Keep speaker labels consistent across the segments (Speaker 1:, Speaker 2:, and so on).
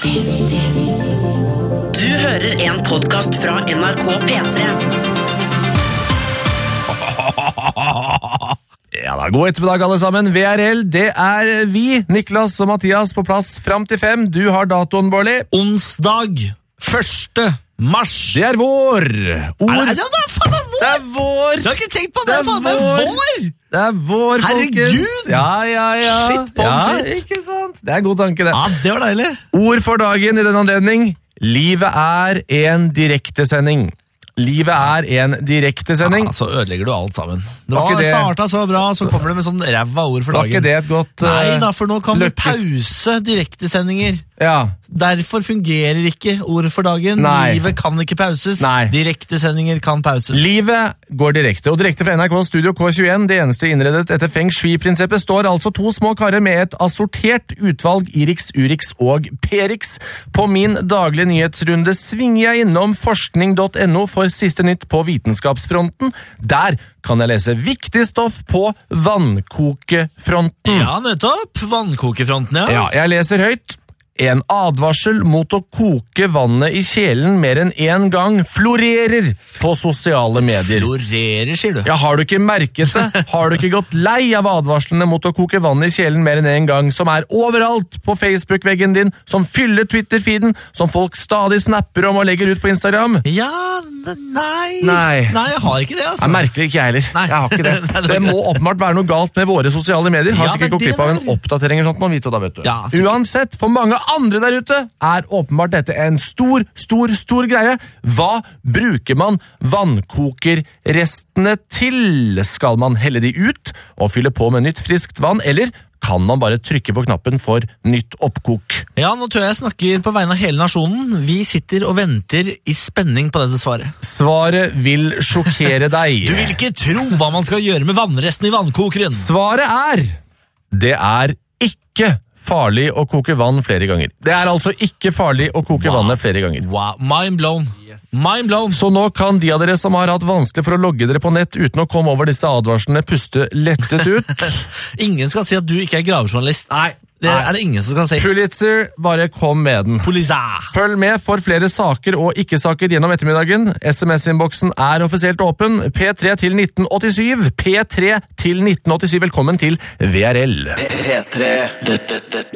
Speaker 1: Du hører en podcast fra NRK P3.
Speaker 2: Ja da, god ettermiddag alle sammen. VRL, det er vi, Niklas og Mathias, på plass frem til 5. Du har datoen, Bårli.
Speaker 3: Onsdag 1. mars.
Speaker 2: Det er vår.
Speaker 3: Det er faen meg vår!
Speaker 2: Det er vår.
Speaker 3: Jeg har ikke tenkt på det, faen meg vår!
Speaker 2: Det er vår,
Speaker 3: Herregud!
Speaker 2: folkens. Ja.
Speaker 3: Shit, pommes frites.
Speaker 2: Ja, ikke sant? Det er en god tanke, det.
Speaker 3: Ja, det var deilig.
Speaker 2: Ord for dagen i den anledning. Livet er en direktesending. Livet er en direktesending.
Speaker 3: Ja, så ødelegger du alt sammen. Det
Speaker 2: Var ikke det-
Speaker 3: startet så bra, så kommer det med sånn ræva ord for
Speaker 2: Var
Speaker 3: dagen.
Speaker 2: ikke det et godt
Speaker 3: Nei da, for nå kan du
Speaker 2: lykkes?
Speaker 3: pause direktesendinger.
Speaker 2: Ja.
Speaker 3: Derfor fungerer ikke ord for dagen.
Speaker 2: Nei.
Speaker 3: Livet kan ikke pauses.
Speaker 2: Nei.
Speaker 3: Direktesendinger kan pauses.
Speaker 2: Livet går direkte, og direkte fra NRK Studio K21, det eneste innredet etter Feng Shui-prinsippet, står altså to små karer med et assortert utvalg Irix, Urix og Perix. På min daglige nyhetsrunde svinger jeg innom forskning.no for siste nytt på vitenskapsfronten. Der kan jeg lese viktig stoff på vannkokefronten.
Speaker 3: Ja, nettopp. Vannkokefronten, ja.
Speaker 2: Ja, jeg leser høyt. En advarsel mot å koke vannet i kjelen mer enn en gang florerer på sosiale medier.
Speaker 3: Florerer, sier du.
Speaker 2: Ja, har du ikke merket det? Har du ikke gått lei av advarslene mot å koke vannet i kjelen mer enn en gang, som er overalt på Facebook-veggen din, som fyller Twitter-feeden, som folk stadig snapper om og legger ut på Instagram?
Speaker 3: Ja, nei.
Speaker 2: Nei.
Speaker 3: Nei, jeg har ikke det, altså.
Speaker 2: Jeg merker ikke jeg heller.
Speaker 3: Nei.
Speaker 2: Jeg har ikke det.
Speaker 3: Nei, det
Speaker 2: Det
Speaker 3: var
Speaker 2: må åpenbart være noe galt med våre sosiale medier. Har
Speaker 3: Ja,
Speaker 2: sikkert
Speaker 3: men
Speaker 2: gått glipp av en
Speaker 3: det der-
Speaker 2: oppdatering eller sånt, man vet jo da, vet du.
Speaker 3: Ja, sikkert.
Speaker 2: Uansett, for mange andre der ute er åpenbart dette en stor greie. Hva bruker man vannkokerrestene til? Skal man helle de ut og fylle på med nytt friskt vann, eller kan man bare trykke på knappen for nytt oppkok?
Speaker 3: Ja, nå tror jeg snakker på vegne av hele nasjonen. Vi sitter og venter i spenning på dette svaret.
Speaker 2: Svaret vil sjokkere deg.
Speaker 3: Du vil ikke tro hva man skal gjøre med vannresten i vannkokeren.
Speaker 2: Svaret er det er ikke farlig å koke vann flere ganger. Det er altså ikke farlig å koke vannet flere ganger.
Speaker 3: Wow, mind blown. Mind blown.
Speaker 2: Så nå kan de av dere som har hatt vanskelig for å logge dere på nett uten å komme over disse advarslene, puste lettet ut.
Speaker 3: Ingen skal si at du ikke er gravejournalist.
Speaker 2: Nei.
Speaker 3: Det er det ingen som kan si.
Speaker 2: Pulitzer, bare kom med den.
Speaker 3: Pulitzer.
Speaker 2: Følg med for flere saker og ikke-saker gjennom ettermiddagen. SMS-innboksen er offisielt åpen. P3 til 1987. P3 til 1987. Velkommen til VRL.
Speaker 4: P3. Dette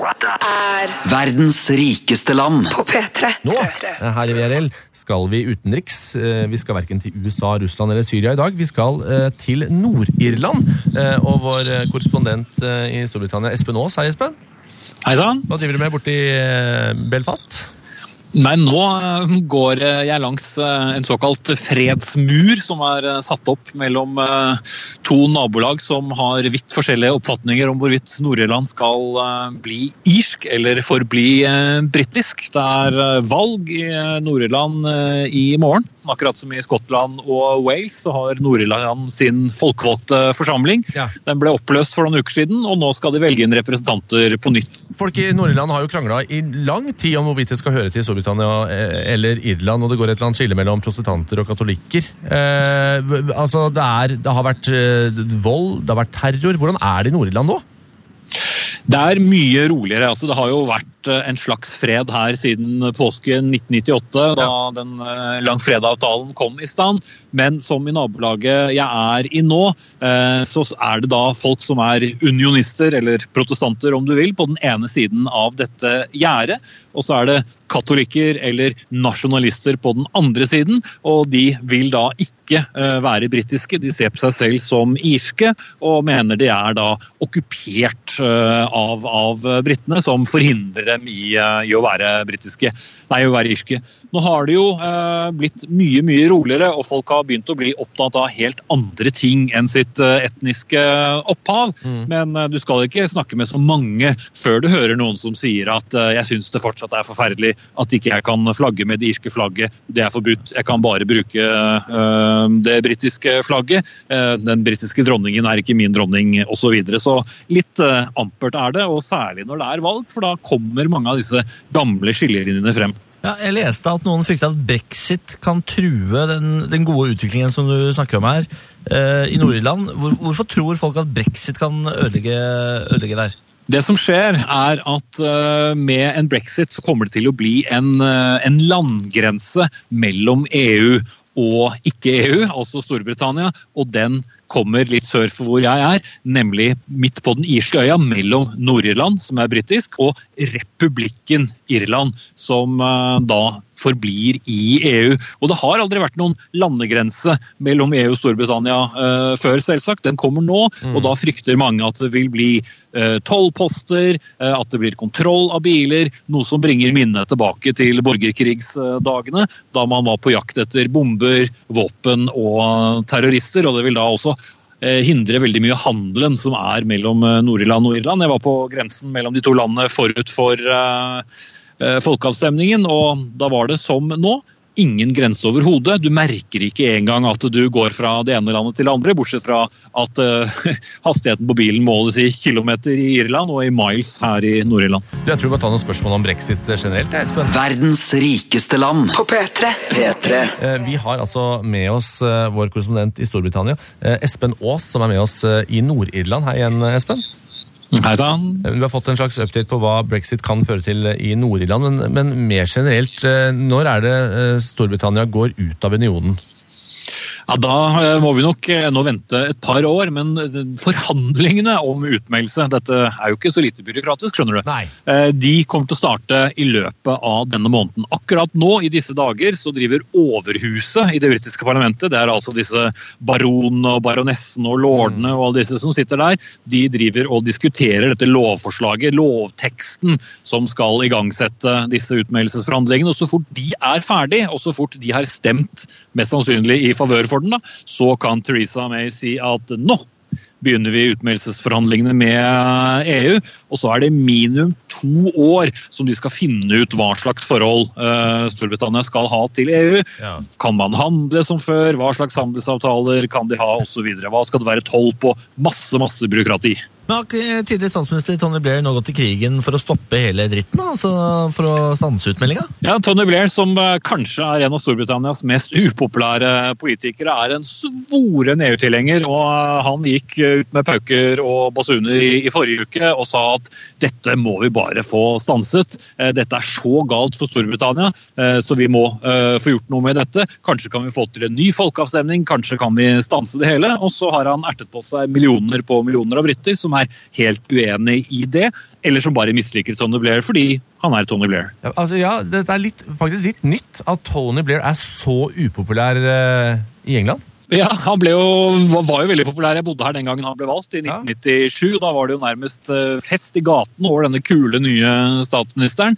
Speaker 4: er verdens rikeste land.
Speaker 5: På P3.
Speaker 2: Nå, her i VRL, skal vi utenriks. Vi skal hverken til USA, Russland eller Syria i dag. Vi skal til Nord-Irland. Og vår korrespondent i Storbritannia, Espen Aas. Hei, Espen.
Speaker 6: Hei sann.
Speaker 2: Hva driver du med borte i Belfast?
Speaker 6: Nei, nå går jeg langs en såkalt fredsmur som er satt opp mellom to nabolag som har vidt forskjellige oppfatninger om hvorvidt Nord-Irland skal bli irsk eller forbli britisk. Det er valg i Nord-Irland i morgen. Akkurat som i Skottland og Wales så har Nord-Irland sin folkevalgte forsamling.
Speaker 2: Ja.
Speaker 6: Den ble oppløst for noen uker siden, og nå skal de velge inn representanter på nytt.
Speaker 2: Folk i Nord-Irland har jo kranglet i lang tid om hvorvidt det skal høre til Storbritannia eller Irland, og det går et eller annet skille mellom protestanter og katolikker. Altså, det har vært vold, det har vært terror. Hvordan er det i Nord-Irland nå?
Speaker 6: Det er mye roligere. Altså, det har jo vært en slags fred her siden påske 1998, da den langfredagavtalen kom i stand. Men som i nabolaget jeg er i nå, så er det da folk som er unionister, eller protestanter om du vil, på den ene siden av dette gjerdet. Og så er det katolikker eller nasjonalister på den andre siden, og de vil da ikke være britiske. De ser på seg selv som irske, og mener de er da okkupert av britene, som forhindrer dem i å være britiske. Nei, å være irske. Nå har det jo blitt mye roligere, og folk har begynt å bli opptatt av helt andre ting enn sitt etniske opphav. Men du skal ikke snakke med så mange før du hører noen som sier at jeg synes det fortsatt er forferdelig at ikke jeg kan flagge med det irske flagget. Det er forbudt. Jeg kan bare bruke det britiske flagget. Den britiske dronningen er ikke min dronning, og så videre. Så litt ampert er det, og særlig når det er valg, for da kommer mange av disse gamle skillelinjene frem.
Speaker 3: Ja, jeg leste at noen frykter at Brexit kan true den gode utviklingen som du snakker om her i Nord-Irland. Hvorfor tror folk at Brexit kan ødelegge der?
Speaker 6: Det som skjer at med en Brexit så kommer det til å bli en landgrense mellom EU og ikke EU, altså Storbritannia, og den kommer litt sør for hvor jeg nemlig midt på den irske øya mellom Nord-Irland, som britisk, og Republikken Irland, som da forblir i EU. Og det har aldri vært noen landegrense mellom EU og Storbritannia før, selvsagt. Den kommer nå, og da frykter mange at det vil bli tollposter, at det blir kontroll av biler, noe som bringer minnet tilbake til borgerkrigsdagene, da man var på jakt etter bomber, våpen og terrorister, og det vil da også hindre veldig mye handelen som mellom Nord-Irland og Irland. Jeg var på grensen mellom de to landene forut for folkeavstemningen, og da var det som nå, ingen grense over hodet. Du merker ikke engang at du går fra det ene landet til det andre, bortsett fra at hastigheten på bilen måles i kilometer i Irland og i miles her i Nord-Irland.
Speaker 2: Jeg tror vi må ta noen spørsmål om Brexit generelt, Espen.
Speaker 4: Verdens rikeste land
Speaker 1: På P3.
Speaker 2: Vi har altså med oss vår korrespondent i Storbritannia, Espen Aas, som med oss i Nord-Irland. Hei igjen, Espen.
Speaker 6: Hei sann.
Speaker 2: Vi har fått en slags update på hva Brexit kan føre til i Nord-Irland, men mer generelt, når det Storbritannia går ut av unionen?
Speaker 6: Ja, da må vi nok nå vente et par år, men forhandlingene om utmeldelse, dette jo ikke så lite byråkratisk, skjønner du?
Speaker 2: Nei.
Speaker 6: De kommer til å starte i løpet av denne måneden. Akkurat nå, i disse dager, så driver overhuset i det britiske parlamentet, det altså disse baronene og baronessene og lordene og alle disse som sitter der, de driver og diskuterer dette lovforslaget, lovteksten som skal igangsette disse utmeldelsesforhandlingene, og så fort de ferdig, og så fort de har stemt mest sannsynlig i favør for den, så kan Theresa May si at nå begynner vi utmeldelsesforhandlingene med EU, og så det minimum 2 år som de skal finne ut hva slags forhold Storbritannia skal ha til EU. Ja. Kan man handle som før? Hva slags handelsavtaler kan de ha? Og så videre. Hva skal det være toll på? Masse byråkrati.
Speaker 3: Men har tidligere statsminister Tony Blair nå gått til krigen for å stoppe hele dritten, altså for å stanse utmeldinga?
Speaker 6: Ja, Tony Blair, som kanskje en av Storbritannias mest upopulære politikere, en svoren EU-tilhenger, og han gikk ut med pauker og basuner i forrige uke og sa at dette må vi bare få stanset. Dette så galt for Storbritannia, så vi må få gjort noe med dette. Kanskje kan vi få til en ny folkeavstemning, kanskje kan vi stanse det hele, og så har han ertet på seg millioner på millioner av britter som helt uenig i det, eller som bare misliker Tony Blair fordi han Tony Blair.
Speaker 2: Ja, altså, det faktisk litt nytt at Tony Blair så upopulær i England.
Speaker 6: Ja, han var jo veldig populær. Jeg bodde her den gangen han ble valgt i 1997. Da var det jo nærmest fest i gaten over denne kule nye statsministeren.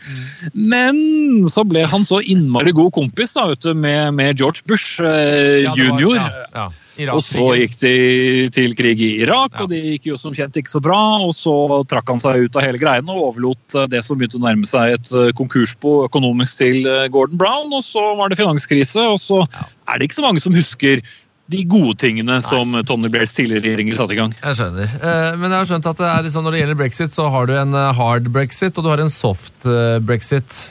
Speaker 6: Men så ble han så innmari god kompis da, med George Bush junior. Og så gikk de til krig i Irak, og det gikk jo som kjent ikke så bra. Og så trakk han seg ut av hele greiene og overlot det som begynte å nærme seg et konkursbo økonomisk til Gordon Brown. Og så var det finanskrise, og så det ikke så mange som husker de gode tingene som Tony Blairs tidligere regjeringer satte i gang.
Speaker 2: Jeg skjønner. Men jeg har skjønt at det liksom, når det gjelder Brexit, så har du en hard Brexit, og du har en soft Brexit.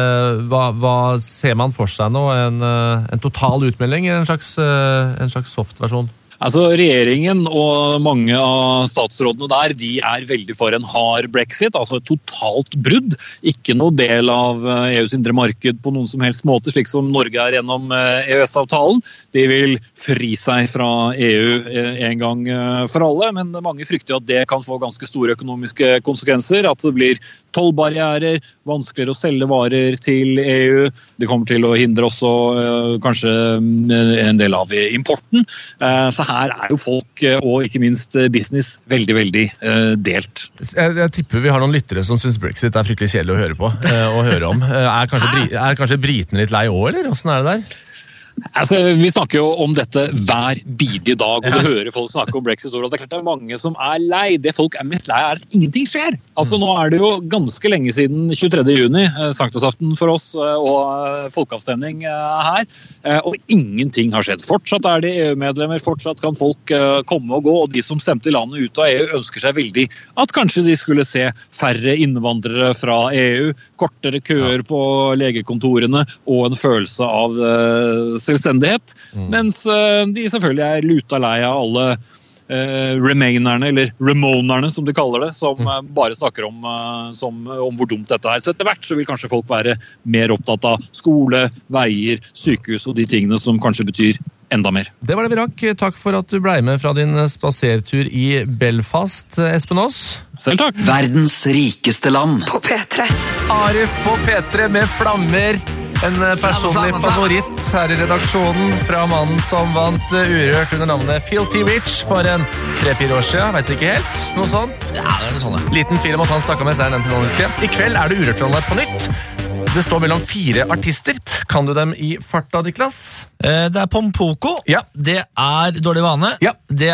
Speaker 2: Hva ser man for seg nå? En total utmelding eller en slags soft versjon?
Speaker 6: Altså, regjeringen og mange av statsrådene der, de veldig for en hard Brexit, altså et totalt brudd. Ikke noe del av EUs indre marked på noen som helst måte, slik som Norge gjennom EØS-avtalen. De vil fri seg fra EU en gang for alle, men mange frykter at det kan få ganske store økonomiske konsekvenser, at det blir tollbarrierer, vanskeligere å selge varer til EU. Det kommer til å hindre også kanskje en del av importen. Så her jo folk, og ikke minst business, veldig delt.
Speaker 2: Jeg tipper vi har noen lyttere som synes Brexit fryktelig kjedelig å høre på og høre om. Kanskje britene litt lei også, eller? Hvordan det der?
Speaker 6: Altså, vi snakker jo om dette hver bidige dag, og du hører folk snakke om Brexit, og det klart det mange som lei. Det folk mest lei at ingenting skjer. Altså, nå det jo ganske lenge siden 23. juni, sankthansaften for oss, og folkeavstemning her, og ingenting har skjedd. Fortsatt det EU-medlemmer, fortsatt kan folk komme og gå, og de som stemte landet ut av EU ønsker seg veldig at kanskje de skulle se færre innvandrere fra EU, kortere køer på legekontorene, og en følelse av selvstendighet, mens de selvfølgelig luta lei av alle Remainerne, eller Ramonerne som de kaller det, som bare snakker om hvor dumt dette er. Så etter hvert så vil kanskje folk være mer opptatt av skole, veier, sykehus og de tingene som kanskje betyr enda mer.
Speaker 2: Det var det vi rakk. Takk for at du ble med fra din spasertur i Belfast, Espen Aas.
Speaker 6: Selv takk.
Speaker 4: Verdens rikeste land.
Speaker 5: På P3.
Speaker 2: Arif på P3 med flammer. En personlig favoritt her i redaksjonen fra mannen som vant Urørt under navnet Filthy Rich for 3-4 år siden. Vet ikke helt. Noe sånt.
Speaker 3: Ja, det er noe sånt.
Speaker 2: Liten tvil om at han snakket med seg den penoniske. I kveld er det Urørt-trollet på nytt. Det står mellom 4 artister. Kan du dem i farta, Niklas?
Speaker 3: Det er Pompoko.
Speaker 2: Ja.
Speaker 3: Det er Dårlig vane.
Speaker 2: Ja.
Speaker 3: Det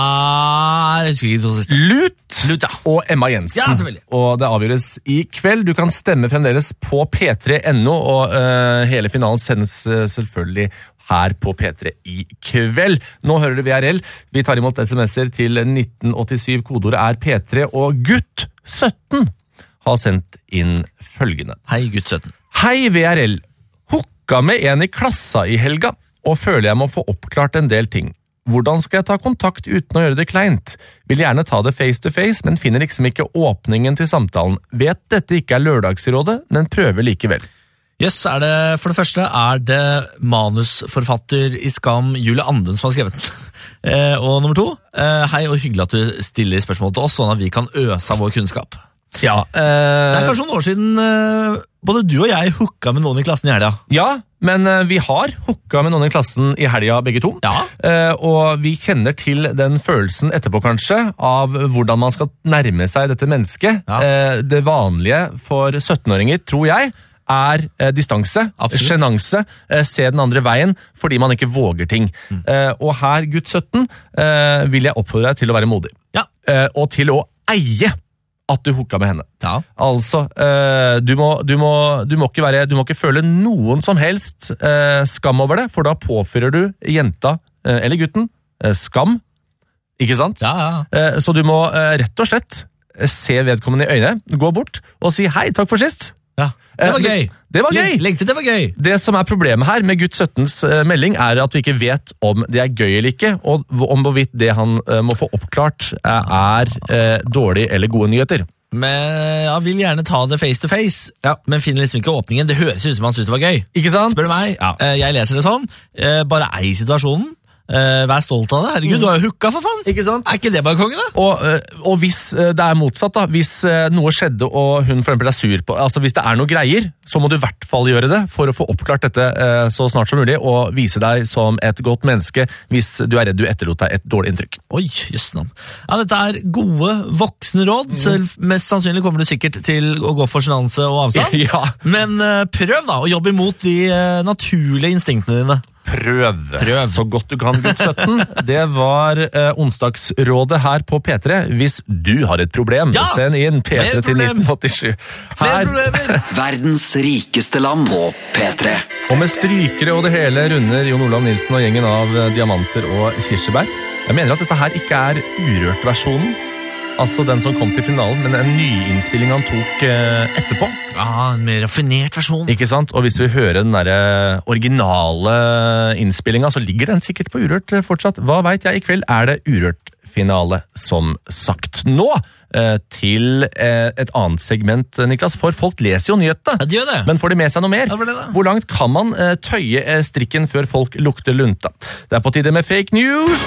Speaker 3: er... Jeg husker ikke det siste.
Speaker 2: Lut, ja. Og Emma Jensen.
Speaker 3: Ja, selvfølgelig.
Speaker 2: Og det avgjøres i kveld. Du kan stemme fremdeles på p3.no, og hele finalen sendes selvfølgelig her på P3 i kveld. Nå hører du VRL. Vi tar imot SMS-er til 1987. Kodeordet er P3, og gutt 17 har sendt inn følgende.
Speaker 3: Hei, gutt 17.
Speaker 2: Hei, VRL. Hooka med en i klassa i helga, og føler jeg må få oppklart en del ting. Hvordan skal jeg ta kontakt uten å gjøre det kleint? Vil gjerne ta det face to face, men finner liksom ikke åpningen til samtalen. Vet dette ikke er lørdagsrådet, men prøver likevel.
Speaker 3: For det første er det manusforfatter i Skam, Julie Anden, som har skrevet den. Og nummer 2, hei og hyggelig at du stiller spørsmål til oss, sånn at vi kan øse av vår kunnskap.
Speaker 2: Ja,
Speaker 3: Det er kanskje noen år siden både du og jeg hooka med noen i klassen i helga.
Speaker 2: Ja, men vi har hooka med noen i klassen i helga begge to.
Speaker 3: Ja.
Speaker 2: Og vi kjenner til den følelsen etterpå kanskje, av hvordan man skal nærme seg dette mennesket.
Speaker 3: Ja.
Speaker 2: Det vanlige for 17-åringer, tror jeg, er distanse, sjenanse, se den andre veien, fordi man ikke våger ting. Og her, gutt 17, vil jeg oppfordre deg til å være modig.
Speaker 3: Ja.
Speaker 2: Og til å eie at du hooka med henne.
Speaker 3: Ja.
Speaker 2: Altså, du må ikke føle noen som helst skam over det, for da påfører du jenta, eller gutten, skam, ikke sant?
Speaker 3: Ja.
Speaker 2: Så du må rett og slett se vedkommende i øynene, gå bort og si hei, takk for sist.
Speaker 3: Ja. Det var gøy.
Speaker 2: Det var gøy.
Speaker 3: Lengte det var gøy.
Speaker 2: Det som er problemet her med gutt 17s melding er at vi ikke vet om det er gøy eller ikke, og om hvorvidt det han må få oppklart er dårlige eller gode nyheter.
Speaker 3: Men jeg vil gjerne ta det face to face,
Speaker 2: Ja.
Speaker 3: men finner liksom ikke åpningen. Det høres ut som han synes det var gøy.
Speaker 2: Ikke sant?
Speaker 3: Spør du meg,
Speaker 2: Ja.
Speaker 3: jeg leser det sånn, bare ei situasjonen, vær stolt av det. Herregud, du har jo hooka for faen.
Speaker 2: Ikke sant?
Speaker 3: Er ikke det bare kongen da?
Speaker 2: Og hvis det er motsatt da, hvis noe skjedde og hun for eksempel er sur på, altså hvis det er noe greier, så må du i hvert fall gjøre det for å få oppklart dette så snart som mulig, og vise deg som et godt menneske hvis du er redd du etterlot deg et dårlig inntrykk.
Speaker 3: Oi, jøssenam. Ja, dette er gode, voksne råd. Selv mest sannsynlig kommer du sikkert til å gå for sjenanse og avstand.
Speaker 2: Ja.
Speaker 3: Men prøv da å jobbe imot de naturlige instinktene dine.
Speaker 2: Prøv så godt du kan, gutt 17. Det var onsdagsrådet her på P3. Hvis du har et problem,
Speaker 3: Ja!
Speaker 2: send inn P3
Speaker 3: Mer
Speaker 2: til
Speaker 3: problem.
Speaker 2: 1987.
Speaker 3: Flere
Speaker 2: Her,
Speaker 3: problemer.
Speaker 4: Verdens rikeste land på P3.
Speaker 2: og med strykere og det hele runder Jon Olav Nilsen og gjengen av diamanter og kirsebær. Jeg mener at dette her ikke er Urørt-versjonen, altså den som kom til finalen, men en nyinnspilling han tok etterpå.
Speaker 3: Ja, en mer raffinert versjon.
Speaker 2: Ikke sant? Og hvis vi hører den der originale innspillingen, så ligger den sikkert på Urørt fortsatt. Hva vet jeg, i kveld er det Urørt-finale, som sagt. Nå til et annet segment, Niklas, for folk leser jo nyhetene.
Speaker 3: Ja, de gjør det.
Speaker 2: Men får de med seg noe mer?
Speaker 3: Ja, for det da.
Speaker 2: Hvor langt kan man tøye strikken før folk lukter lunta? Det er på tide med fake news!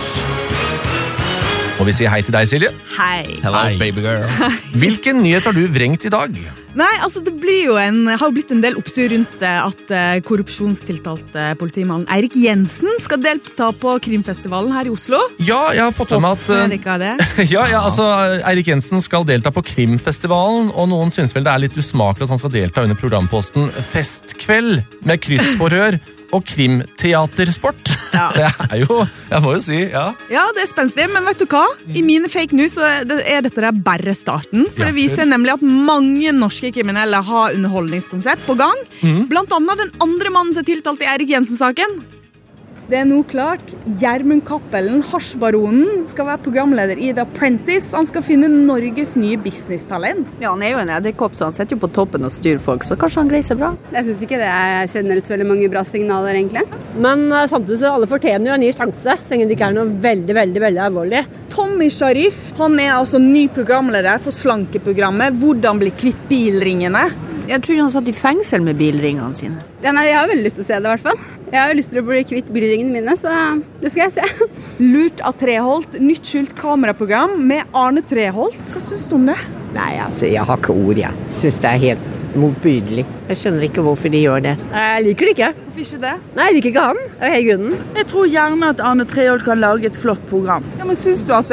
Speaker 2: Og vi sier hei til deg, Silje.
Speaker 5: Hei.
Speaker 3: Hello,
Speaker 2: Hei.
Speaker 3: baby girl.
Speaker 2: Hvilken nyhet har du vrengt i dag?
Speaker 5: Nei, altså det har jo blitt en del oppstyr rundt at korrupsjonstiltalte politimannen Eirik Jensen skal delta på Krimfestivalen her i Oslo.
Speaker 2: Ja, jeg har fått med meg at
Speaker 5: Erika, det.
Speaker 2: Ja, altså, Eirik Jensen skal delta på Krimfestivalen, og noen synes vel det er litt usmakelig at han skal delta under programposten Festkveld med kryssforhør og krimteatersport.
Speaker 5: Ja.
Speaker 2: Det er jo, jeg må jo si, ja.
Speaker 5: Ja, det er spenstig, men vet du hva? I mine fake news så er dette der bare starten. For det viser nemlig at mange norske kriminelle har underholdningskonsept på gang. Blant annet den andre mannen som er tiltalt i Eirik Jensen-saken. Det er nå klart. Gjermund Cappelen, hasjbaronen, skal være programleder i The Apprentice. Han skal finne Norges nye business-talent.
Speaker 7: Ja, han er jo en edderkopp, så han sitter jo på toppen og styrer folk, så kanskje han greier seg bra.
Speaker 8: Jeg synes ikke det sender så veldig mange bra signaler, egentlig.
Speaker 9: Men samtidig så alle fortjener jo en ny sjanse, så lenge det ikke er noe veldig, veldig, veldig alvorlig.
Speaker 5: Rami Sharif, han altså ny programleder for slankeprogrammet Hvordan bli kvitt bilringene.
Speaker 7: Jeg tror han satt i fengsel med bilringene sine.
Speaker 8: Ja, nei, jeg har veldig lyst til å se det i hvert fall. Jeg har lyst til å bli kvitt bilringene mine, så det skal jeg se.
Speaker 5: Lurt av Treholt, nytt skjult kameraprogram med Arne Treholt. Hva synes du om det?
Speaker 9: Nei, altså, jeg har ikke ord, jeg. Synes det helt motbydelig. Jeg skjønner ikke hvorfor de gjør det.
Speaker 10: Jeg liker det ikke.
Speaker 5: Hvorfor ikke det?
Speaker 10: Nei, jeg liker ikke han. Det er hele grunnen.
Speaker 11: Jeg tror gjerne at Arne Treholt kan lage et flott program.
Speaker 5: Ja, men synes du at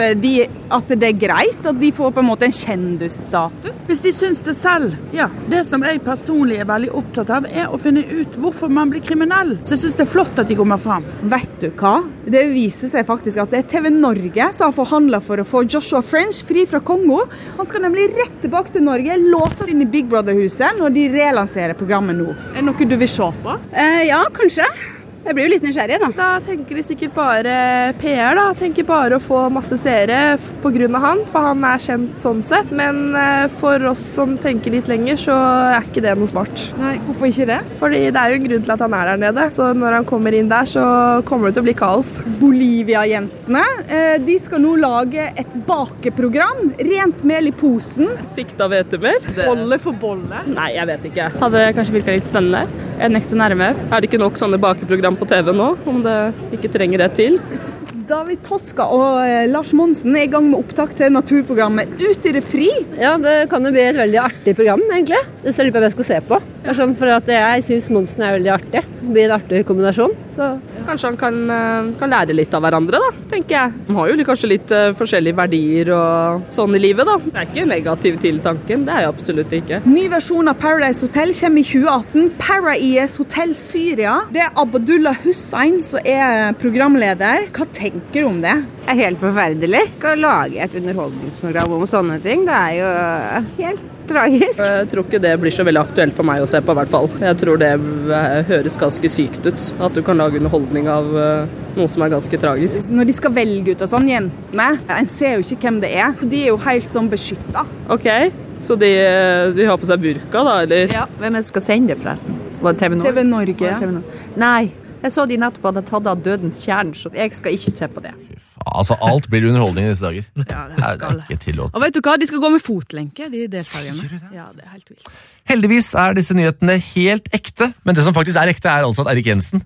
Speaker 5: det er greit at de får på en måte en kjendisstatus?
Speaker 11: Hvis de synes det selv, ja. Det som jeg personlig er veldig opptatt av, er å finne ut hvorfor man blir kriminell. Så jeg synes det er flott at de kommer frem.
Speaker 5: Vet du hva? Det viser seg faktisk at det er TV Norge som har forhandlet for å få Joshua French fri fra Kongo. Han skal nemlig rett tilbake til Norge, låses inn i Big Brother-huset når de relanserer programmet nå. Er det noe du vil se på?
Speaker 8: Ja, kanskje. Jeg blir jo litt nysgjerrig, da.
Speaker 10: Da tenker de sikkert bare PR, da. Tenker bare å få masse seere på grunn av han, for han er kjent sånn sett. Men for oss som tenker litt lenger, så er ikke det noe smart.
Speaker 5: Nei, hvorfor ikke det?
Speaker 10: Fordi det er jo en grunn til at han er der nede, så når han kommer inn der, så kommer det til å bli kaos.
Speaker 5: Bolivia-jentene, de skal nå lage et bakeprogram, rent mel i posen.
Speaker 10: Sikta hvetemel?
Speaker 5: Bolle for bolle?
Speaker 10: Nei, jeg vet ikke.
Speaker 12: Hadde kanskje virket litt spennende. Jeg er next så nærme.
Speaker 10: Er det ikke nok sånne bakeprogram på TV nå, om det ikke trenger det til?
Speaker 5: David Toska og Lars Monsen er i gang med opptak til naturprogrammet Ut i det fri.
Speaker 10: Ja, det kan jo bli et veldig artig program, egentlig. Det ser litt på hva jeg skal se på. For at jeg synes Monsen er veldig artig. Det blir en artig kombinasjon. Så kanskje han kan lære litt av hverandre, da, tenker jeg. De har jo kanskje litt forskjellige verdier og sånn i livet, da. Det er ikke negativ til tanken, det er jeg absolutt ikke.
Speaker 5: Ny versjon av Paradise Hotel kommer i 2018. Paradise Hotel Syria. Det er Abdullah Hussein som er programleder. Hva tenker du om det?
Speaker 13: Det er helt forferdelig. Skal lage et underholdningsprogram om sånne ting. Det er jo helt tragisk.
Speaker 10: Jeg tror ikke det blir så veldig aktuelt for meg å se på, i hvert fall. Jeg tror det høres ganske sykt ut, at du kan lage underholdning av noe som er ganske tragisk.
Speaker 5: Når de skal velge ut og sånn, jentene, en ser jo ikke hvem det er, for de er jo helt sånn beskyttet.
Speaker 10: Ok, så de har på seg burka da, eller?
Speaker 7: Ja, hvem er det som skal sende det forresten? Var det TV Norge?
Speaker 5: TV Norge, ja.
Speaker 7: TV Norge? Nei, jeg så de nettopp hadde tatt av Dødens Kjern, så jeg skal ikke se på det.
Speaker 2: Altså, alt blir underholdning i disse dager.
Speaker 5: Ja, det er
Speaker 2: ikke tilått.
Speaker 5: Og vet du hva? De skal gå med fotlenke, de deltakerne. Ja, det er helt vilt.
Speaker 2: Heldigvis er disse nyhetene helt ekte, men det som faktisk er ekte er altså at Erik Jensen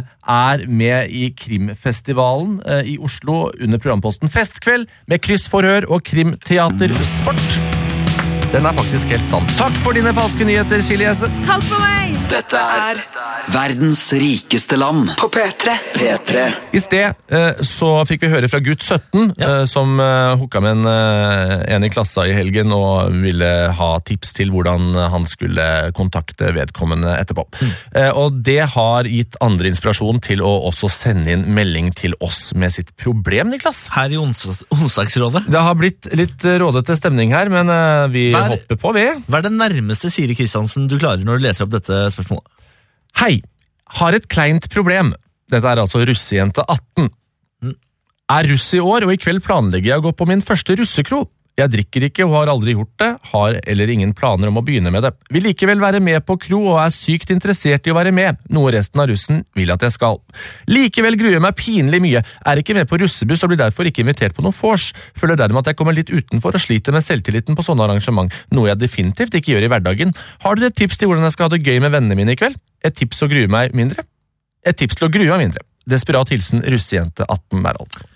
Speaker 2: er med i Krimfestivalen i Oslo under programposten Festkveld med kryssforhør og krimteatersport. Den er faktisk helt sann. Takk for dine falske nyheter, Silje Esse.
Speaker 5: Takk for meg!
Speaker 4: Dette er verdens rikeste land på P3.
Speaker 2: I sted så fikk vi høre fra gutt 17 som hooka med en i klassa i helgen og ville ha tips til hvordan han skulle kontakte vedkommende etterpå. Og det har gitt andre inspirasjon til å også sende inn melding til oss med sitt problem, Niklas.
Speaker 3: Her i onsdagsrådet.
Speaker 2: Det har blitt litt rådete stemning her, men vi hopper på ved.
Speaker 3: Hva er det nærmeste Siri Kristiansen du klarer når du leser opp dette spørsmålet?
Speaker 2: Hei, har et kleint problem. Dette er altså russejente 18. Er russ i år, og i kveld planlegger jeg å gå på min første russekro. Jeg drikker ikke og har aldri gjort det, har eller ingen planer om å begynne med det. Vil likevel være med på kro og er sykt interessert i å være med, noe resten av russen vil at jeg skal. Likevel gruer jeg meg pinlig mye, er ikke med på russebuss og blir derfor ikke invitert på noe vors. Føler dermed at jeg kommer litt utenfor og sliter med selvtilliten på sånne arrangement, noe jeg definitivt ikke gjør i hverdagen. Har dere et tips til hvordan jeg skal ha det gøy med vennene mine i kveld? Et tips til å grue meg mindre? Et tips til å grue meg mindre. Desperat hilsen russejente 18 der altså.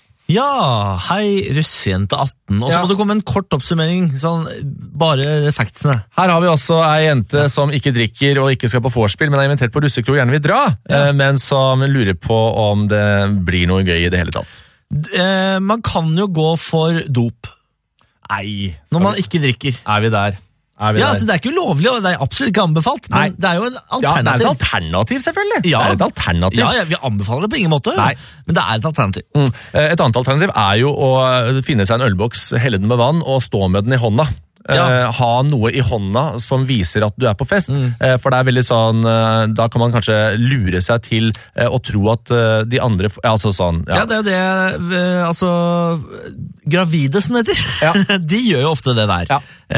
Speaker 3: Ja, hei russejente 18. Og så må det komme en kort oppsummering, sånn bare factsene.
Speaker 2: Her har vi også ei jente som ikke drikker og ikke skal på vorspiel, men er invitert på russekro og gjerne vil dra, men som lurer på om det blir noe gøy i det hele tatt.
Speaker 3: Man kan jo gå for dop.
Speaker 2: Nei.
Speaker 3: Når man ikke drikker.
Speaker 2: Er vi der?
Speaker 3: Ja, altså det er ikke ulovlig, og det er absolutt ikke anbefalt, men det er jo en alternativ.
Speaker 2: Ja, det er et alternativ, selvfølgelig.
Speaker 3: Ja.
Speaker 2: Det er et alternativ.
Speaker 3: Ja, vi anbefaler det på ingen måte, men det er et alternativ.
Speaker 2: Et annet alternativ er jo å finne seg en ølboks, helle den med vann og stå med den i hånda. Ha noe i hånda som viser at du er på fest, for det er veldig sånn, da kan man kanskje lure seg til å tro at de andre, altså sånn.
Speaker 3: Ja, det er jo det, altså, gravide som det heter, de gjør jo ofte det der.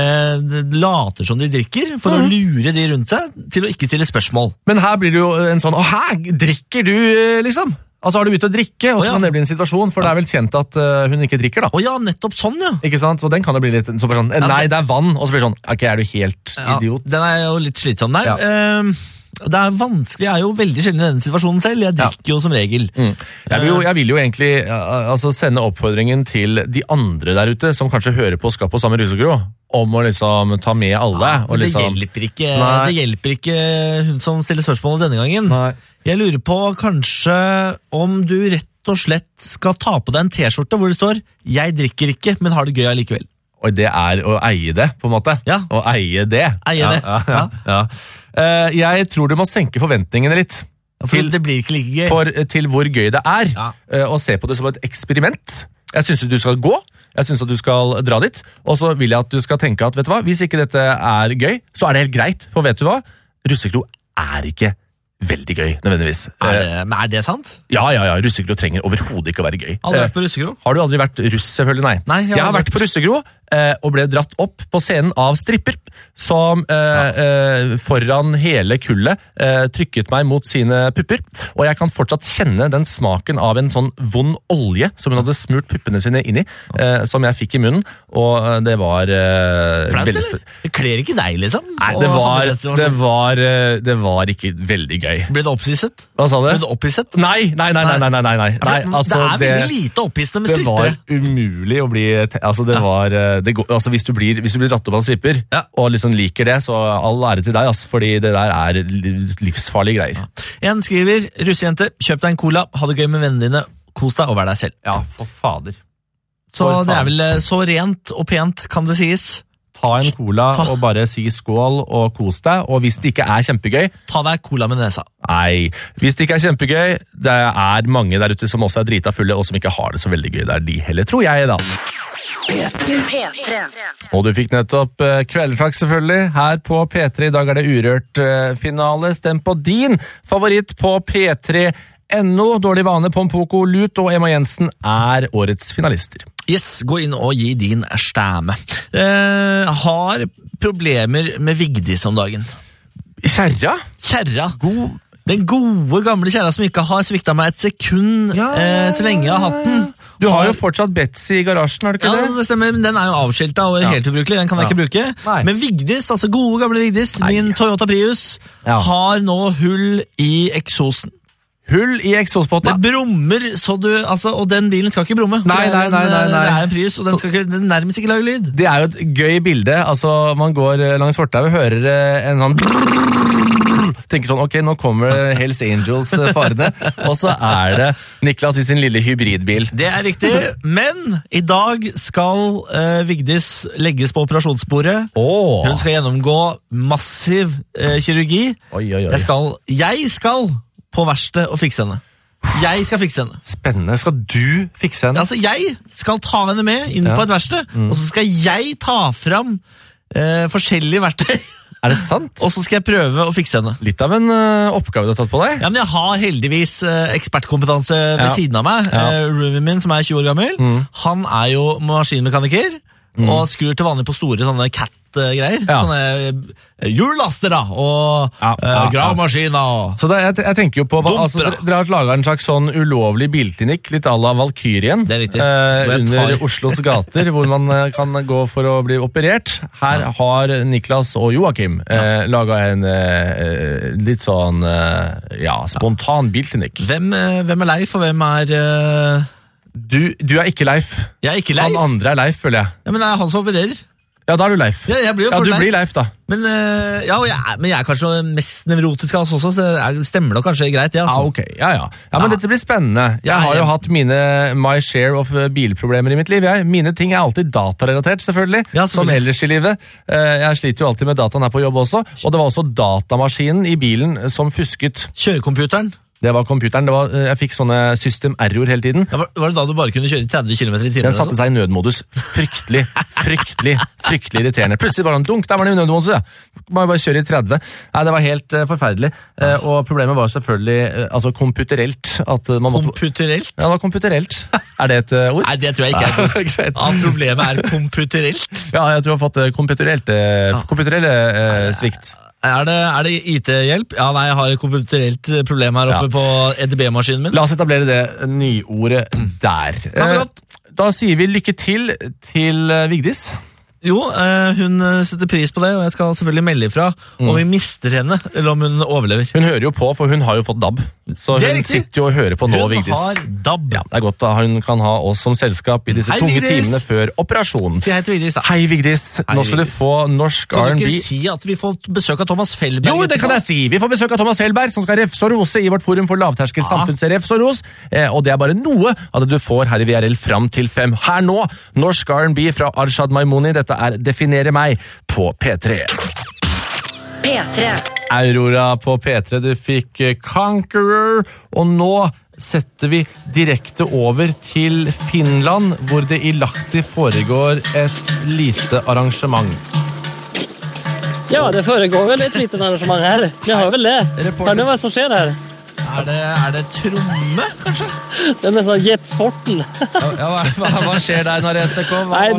Speaker 3: Later som de drikker for å lure de rundt seg til å ikke stille spørsmål.
Speaker 2: Men her blir det jo en sånn, hæ, drikker du liksom? Altså har du begynt å drikke, og så kan det bli en situasjon, for det er vel kjent at hun ikke drikker da.
Speaker 3: Ja, nettopp sånn, ja.
Speaker 2: Ikke sant? Og den kan jo bli litt sånn, nei, det er vann, og så blir det sånn, ok, er du helt idiot?
Speaker 3: Den er jo litt slitsom der. Det er vanskelig, jeg er jo veldig sjelden i denne situasjonen selv, jeg drikker jo som regel.
Speaker 2: Jeg vil jo egentlig sende oppfordringen til de andre der ute, som kanskje hører på Skap på samme russekro, om å liksom ta med alle. Og liksom,
Speaker 3: det hjelper ikke hun som stiller spørsmålet denne gangen.
Speaker 2: Nei.
Speaker 3: Jeg lurer på kanskje om du rett og slett skal ta på deg en t-skjorte hvor det står «Jeg drikker ikke, men har det gøy allikevel».
Speaker 2: Og det er å eie det, på en måte.
Speaker 3: Ja.
Speaker 2: Å eie det. Ja. Jeg tror du må senke forventningene litt.
Speaker 3: Det blir ikke like gøy.
Speaker 2: Til hvor gøy det er, og se på det som et eksperiment. Jeg synes du skal gå, jeg synes at du skal dra dit, og så vil jeg at du skal tenke at, vet du hva, hvis ikke dette er gøy, så er det helt greit, for vet du hva? Russekro er ikke veldig gøy, nødvendigvis.
Speaker 3: Men er det sant?
Speaker 2: Ja, russekro trenger overhodet ikke å være gøy.
Speaker 3: Aldri vært på russekro?
Speaker 2: Har du aldri vært russ, selvfølgelig? Nei. Jeg har vært på russekro, og ble dratt opp på scenen av stripper, som foran hele kullet trykket meg mot sine pupper, og jeg kan fortsatt kjenne den smaken av en sånn vond olje som hun hadde smurt puppene sine inn i, som jeg fikk i munnen, og det var veldig spennende.
Speaker 3: Det kler ikke deg, liksom?
Speaker 2: Nei, det var ikke veldig gøy.
Speaker 3: Ble det opphisset?
Speaker 2: Hva sa du?
Speaker 3: Ble det opphisset?
Speaker 2: Nei.
Speaker 3: Altså, det er veldig lite opphissende med strippere.
Speaker 2: Det var umulig å bli... hvis du blir dratt opp av stripper, og liksom liker det, så all ære til deg, fordi det der er livsfarlige greier.
Speaker 3: En skriver, russejente, kjøp deg en cola, ha det gøy med vennene dine, kos deg og vær deg selv.
Speaker 2: Ja, for fader.
Speaker 3: Så det er vel så rent og pent, kan det sies.
Speaker 2: Ta en cola og bare si skål og kos deg, og hvis det ikke er kjempegøy...
Speaker 3: Ta deg cola med nesa.
Speaker 2: Nei, hvis det ikke er kjempegøy, det er mange der ute som også er drita fulle, og som ikke har det så veldig gøy. Det er de heller, tror jeg da.
Speaker 1: P3.
Speaker 2: Og du fikk nettopp kveldtak selvfølgelig. Her på P3 i dag er det Urørt-finale. Stem på din favoritt på P3.no. Dårlig vane, Pompoko, Lut og Emma Jensen er årets finalister.
Speaker 3: Yes, gå inn og gi din stemme. Har problemer med Vigdis om dagen.
Speaker 2: Kjerra?
Speaker 3: Kjerra. Den gode gamle kjerra som ikke har sviktet meg et sekund så lenge jeg har hatt den.
Speaker 2: Du har jo fortsatt Betsy i garasjen, har du ikke det?
Speaker 3: Ja, det stemmer, men den er jo avskiltet og helt ubrukelig, den kan jeg ikke bruke.
Speaker 2: Nei.
Speaker 3: Men Vigdis, altså gode gamle Vigdis, min Toyota Prius, har nå hull i eksosen.
Speaker 2: Hull i eksospotten?
Speaker 3: Det brummer, så du, og den bilen skal ikke brumme.
Speaker 2: Nei.
Speaker 3: Det er en Prius, og den nærmest ikke lager lyd.
Speaker 2: Det er jo et gøy bilde, man går langs fortauet, hører en sånn... tenker sånn, ok, nå kommer Hells Angels farene, og så er det Niklas i sin lille hybridbil.
Speaker 3: Det er riktig, men i dag skal Vigdis legges på operasjonsbordet. Hun skal gjennomgå massiv kirurgi.
Speaker 2: Oi.
Speaker 3: Jeg skal på verksted og fikse henne. Jeg skal fikse henne.
Speaker 2: Spennende. Skal du fikse henne?
Speaker 3: Altså, jeg skal ta henne med inn på et verksted, og så skal jeg ta fram forskjellige verktøy.
Speaker 2: Er det sant?
Speaker 3: Og så skal jeg prøve å fikse henne.
Speaker 2: Litt av en oppgave du har tatt på deg.
Speaker 3: Ja, men jeg har heldigvis ekspertkompetanse ved siden av meg. Roomien min, som er 20 år gammel, han er jo maskinmekaniker, og skrur til vanlig på store sånne cat-greier. Sånne hjullaster da, og gravmaskiner.
Speaker 2: Så jeg tenker jo på, dere har laget en slags sånn ulovlig bilklinikk, litt à la Valkyrien.
Speaker 3: Det er riktig.
Speaker 2: Under Oslos gater, hvor man kan gå for å bli operert. Her har Niklas og Joakim laget en litt sånn, spontan bilklinikk.
Speaker 3: Hvem er Leif, og hvem er...
Speaker 2: Du er ikke Leif.
Speaker 3: Jeg er ikke Leif?
Speaker 2: Han andre er Leif, føler jeg.
Speaker 3: Ja, men det er han som opererer.
Speaker 2: Ja, da er du Leif.
Speaker 3: Ja, jeg blir jo
Speaker 2: du
Speaker 3: Leif.
Speaker 2: Blir Leif, da.
Speaker 3: Men, men jeg er kanskje mest nevrotisk også, så det stemmer da kanskje greit, det, altså.
Speaker 2: Ok, ja, men dette blir spennende. Jeg har jo hatt my share of bilproblemer i mitt liv. Mine ting er alltid datarelatert, selvfølgelig, som ellers i livet. Jeg sliter jo alltid med dataen her på jobb også, og det var også datamaskinen i bilen som fusket.
Speaker 3: Kjørecomputeren?
Speaker 2: Det var computeren. Jeg fikk sånne system error hele tiden.
Speaker 3: Ja, var det da du bare kunne kjøre i 30 km i timen?
Speaker 2: Den satte seg i nødmodus. Fryktelig irriterende. Plutselig bare dunk, der var den i nødmodus, ja. Må jeg bare kjøre i 30. Nei, det var helt forferdelig. Og problemet var selvfølgelig, komputerelt.
Speaker 3: Komputerelt?
Speaker 2: Ja, det var komputerelt. Er det et ord?
Speaker 3: Nei, det tror jeg ikke er at problemet er komputerelt.
Speaker 2: Ja, jeg tror jeg har fått komputerell svikt.
Speaker 3: Er det IT-hjelp? Ja, nei, jeg har et komputerelt problem her oppe på EDB-maskinen min.
Speaker 2: La oss etablere det nyordet der. Da sier vi lykke til Vigdis.
Speaker 3: Jo, hun setter pris på det, og jeg skal selvfølgelig melde ifra om vi mister henne, eller om hun overlever.
Speaker 2: Hun hører jo på, for hun har jo fått DAB. Så hun sitter jo og hører på nå, Vigdis.
Speaker 3: Hun har DAB.
Speaker 2: Ja, det godt da hun kan ha oss som selskap i disse tunge timene før operasjonen.
Speaker 3: Si hei til Vigdis da.
Speaker 2: Hei Vigdis, nå skal du få norsk R&B.
Speaker 3: Kan du ikke si at vi får besøk av Thomas Fellberg?
Speaker 2: Jo, det kan jeg si. Vi får besøk av Thomas Fellberg, som skal refse og rose i vårt forum for lavterskel samfunnsrefse og ros. Og det er bare noe av det du får her i VRL fram til 5. Her nå, norsk R&B fra Arshad Maimouni. Dette er Definere meg på P3.
Speaker 1: P3.
Speaker 2: Aurora på P3, du fikk Conqueror, og nå setter vi direkte over til Finland, hvor det i Lahti foregår et lite arrangement.
Speaker 14: Ja, det foregår vel et lite arrangement her. Jeg har vel det. Hør nå hva som skjer her.
Speaker 3: Er det tromme, kanskje?
Speaker 14: Det er nesten jetsporten.
Speaker 2: Hva skjer der når SK?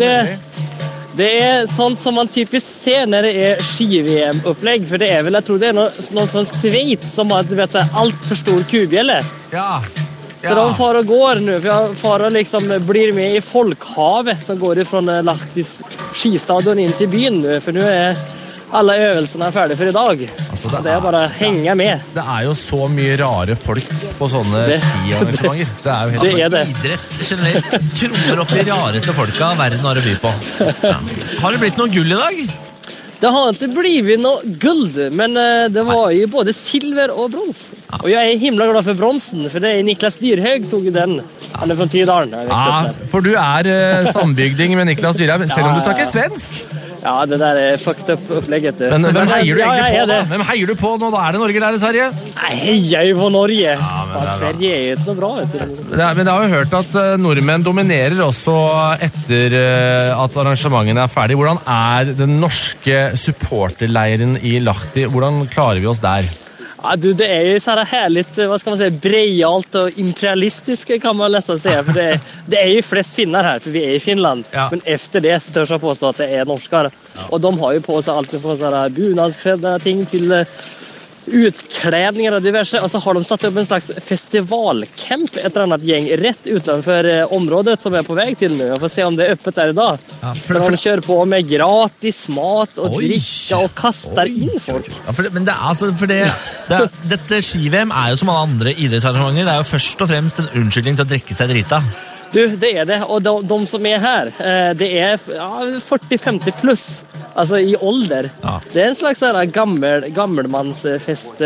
Speaker 14: Det er sånt som man typisk ser når det er ski-VM-upplägg, for det er vel, jeg tror det er noen sånn Schweiz som har alt for stor kubjelle.
Speaker 2: Ja.
Speaker 14: Så de far og går nu, for far og liksom blir med i folkhavet som går fra Lahtis skistadion inn til byen nu, for nå er alle øvelsene ferdige for i dag. Altså, det er bare å henge med.
Speaker 2: Det er jo så mye rare folk på sånne skiarrangementer. Det er jo helt
Speaker 3: idrett generelt trommer opp de rareste folka verden har å by på. Ja. Har det blitt noe gull i dag?
Speaker 14: Det har inte blivit något guld, men det var ju både silver och brons. Och jag är himla glad för bronsen, för det är Niklas Dyrhög tog den. Han är från Tydalen.
Speaker 2: Ja, for du er sambygding med Niklas Dyrhög, selv om du snakker svensk.
Speaker 14: Ja, det där är fucked up upplägget.
Speaker 2: Men hvem heier du egentlig på da? Hvem heier du på nå? Da er det Norge eller Sverige?
Speaker 14: Jeg heier jo på Norge. Sverige er jo ikke noe bra, vet du.
Speaker 2: Men jeg har jo hørt at nordmenn dominerer også etter at arrangementene er ferdig. Hvordan er den norske supporterleiren i Lahti? Hvordan klarer vi oss der?
Speaker 14: Ja, du, det är ju så här härligt, vad ska man säga, brejalt och imperialistiskt kan man nästan säga, för det är ju flest finnar här, för vi är i Finland. Ja. Men efter det så törs jag på så att det är norskar. Ja. Och de har ju på sig alltid på så här bunadsklädda ting till utklädningar och diverse, och så har de satt upp en slags festivalcamp, ett annat gäng rätt utanför området som jag är på väg till nu. Jag får se om det är öppet där idag. Ja, för de kör på med gratis mat och dricka och kastar in folk.
Speaker 3: Ja, men det er altså for dette ski-VM er jo som alle andre idrettsarrangementer. Det er jo først og fremst en unnskyldning til å drikke seg drita.
Speaker 14: Du, det är det. Och de som är här, det är 40-50 plus, alltså i ålder. Ja. Det är en slags gammelmansfest,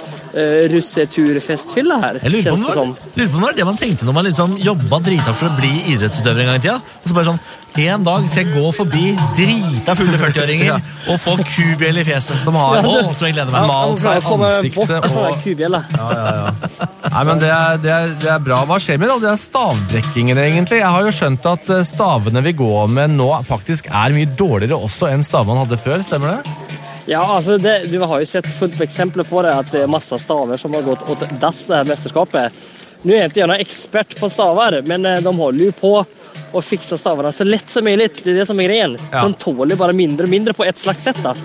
Speaker 14: russeturfestfylla här.
Speaker 3: Jeg lurer på om det var det man tenkte når man liksom jobbet drita for å bli idrettsutøver en gang i tida. Og så bare sånn, en dag skal jeg gå forbi drita fulle 40-åringer og få kubjell i fjeset.
Speaker 2: Som har
Speaker 3: så jeg gleder meg.
Speaker 2: Malt seg ansiktet og
Speaker 14: kubjella.
Speaker 2: Ja. Nei, men det er bra. Hva skjer med det er stavbrekkingene egentlig? Jeg har jo skjønt at stavene vi går med nå faktisk er mye dårligere også enn stavene man hadde før, stemmer det?
Speaker 14: Ja, alltså du har ju sett fullt exempel på det, att det är massa stavar som har gått åt dass det här mästerskapet. Nu är inte jag någon expert på stavar, men de håller ju på att fixa stavarna så lätt som möjligt. Det är det som är grejen. Ja. De tål ju bara mindre och mindre på ett slags sätt då.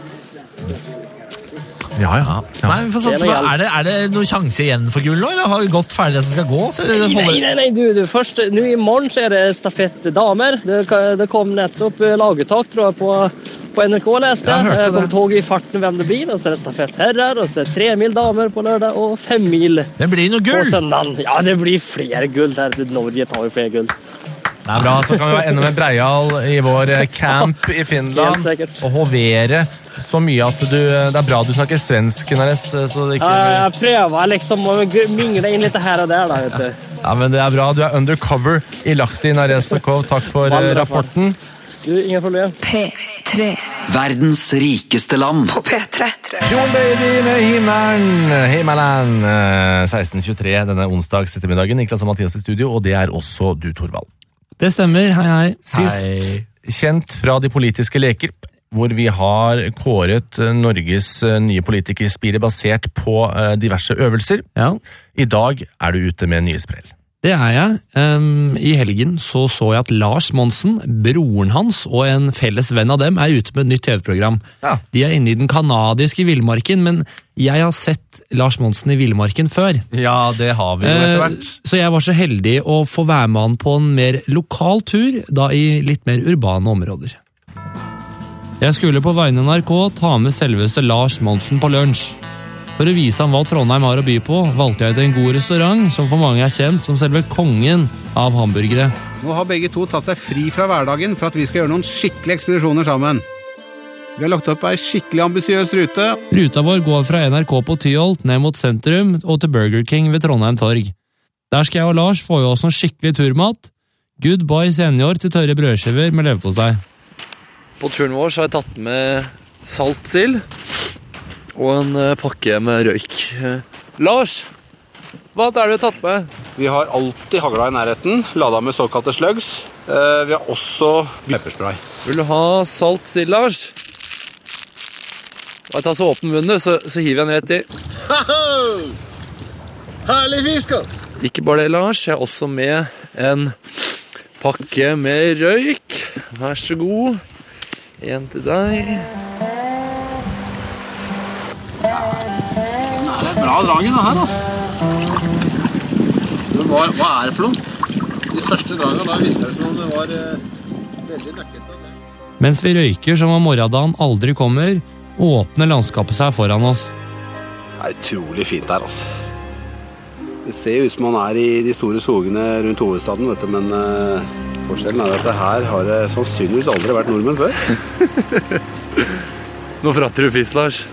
Speaker 2: Ja.
Speaker 3: Nei, vi får satse på, er det noen sjanse igjen for gull nå, eller har det gått ferdig det som skal gå?
Speaker 14: Nej, du först, nu imorgon så är det stafett damer. Det kom nettopp lagettak tror jag på NRK läste. Jag kom tåg i farten vem det blir, och så är det stafett herrar, och så är det 3 mil damer på lördag och 5 mil.
Speaker 3: Det blir noe gull!
Speaker 14: På söndagen. Ja, det blir fler guld här. Norge tar ju fler guld.
Speaker 2: Det er bra, så kan vi være enda med Breial i vår camp i Finland og hovere så mye at det er bra du snakker svensk, Nares.
Speaker 14: Jeg prøver liksom å mingle inn litt her og der da, vet du.
Speaker 2: Ja, men det er bra. Du er undercover i Lahti, Nares Kov. Takk for rapporten.
Speaker 14: Du, ingen problem.
Speaker 4: P3. Verdens rikeste land.
Speaker 2: På P3. Jon Baby med Himmelen. 16.23 denne onsdags ettermiddagen. Niklas og Mathias i studio, og det er også du, Torvald.
Speaker 15: Det stemmer, hei.
Speaker 2: Sist kjent fra de politiske leker, hvor vi har kåret Norges nye politikerspire basert på diverse øvelser.
Speaker 15: Ja.
Speaker 2: I dag er du ute med nye sprell.
Speaker 15: Det jeg. I helgen så jeg at Lars Monsen, broren hans og en felles venn av dem ute med et nytt TV-program.
Speaker 2: Ja.
Speaker 15: De inne i den kanadiske villmarken, men jeg har sett Lars Monsen i villmarken før.
Speaker 2: Ja, det har vi jo etter hvert.
Speaker 15: Så jeg var så heldig å få være med han på en mer lokal tur, da i litt mer urbane områder. Jeg skulle på vegne av NRK ta med selveste Lars Monsen på lunsj. For å vise ham hva Trondheim har å by på, valgte jeg ut en god restaurant som for mange kjent som selve kongen av hamburgere.
Speaker 16: Nå har begge to tatt seg fri fra hverdagen for at vi skal gjøre noen skikkelige ekspedisjoner sammen. Vi har lagt opp en skikkelig ambisiøs rute.
Speaker 15: Ruta vår går fra NRK på Tyholt ned mot sentrum og til Burger King ved Trondheim Torg. Der skal jeg og Lars få i oss noen skikkelig turmat. Goodbye senior til tørre brødskiver med leverpostei. På turen vår så har jeg tatt med saltsild og en pakke med røyk. Lars, hva er det du har tatt med?
Speaker 16: Vi har alltid hagla i nærheten, ladet med såkalte slugs. Vi har også pepperspray.
Speaker 15: Vil du ha saltsild, Lars? Jeg tar så åpen munnen, så hiver jeg den rett i.
Speaker 16: Herlig fisk, ass!
Speaker 15: Ikke bare det, Lars. Jeg har også med en pakke med røyk. Vær så god. En til deg.
Speaker 16: Det er bra dragen det her, altså. Men hva er det for noe? De første dragene da virker det som det var veldig nøkkelt.
Speaker 15: Mens vi røyker som om morgendagen aldri kommer, åpner landskapet seg foran oss.
Speaker 16: Det er utrolig fint her, altså. Det ser ut som man er i de store skogene rundt hovedstaden, vet du, men forskjellen er at det her har det sannsynligvis aldri vært nordmenn før.
Speaker 15: Nå prater du fisk, Lars.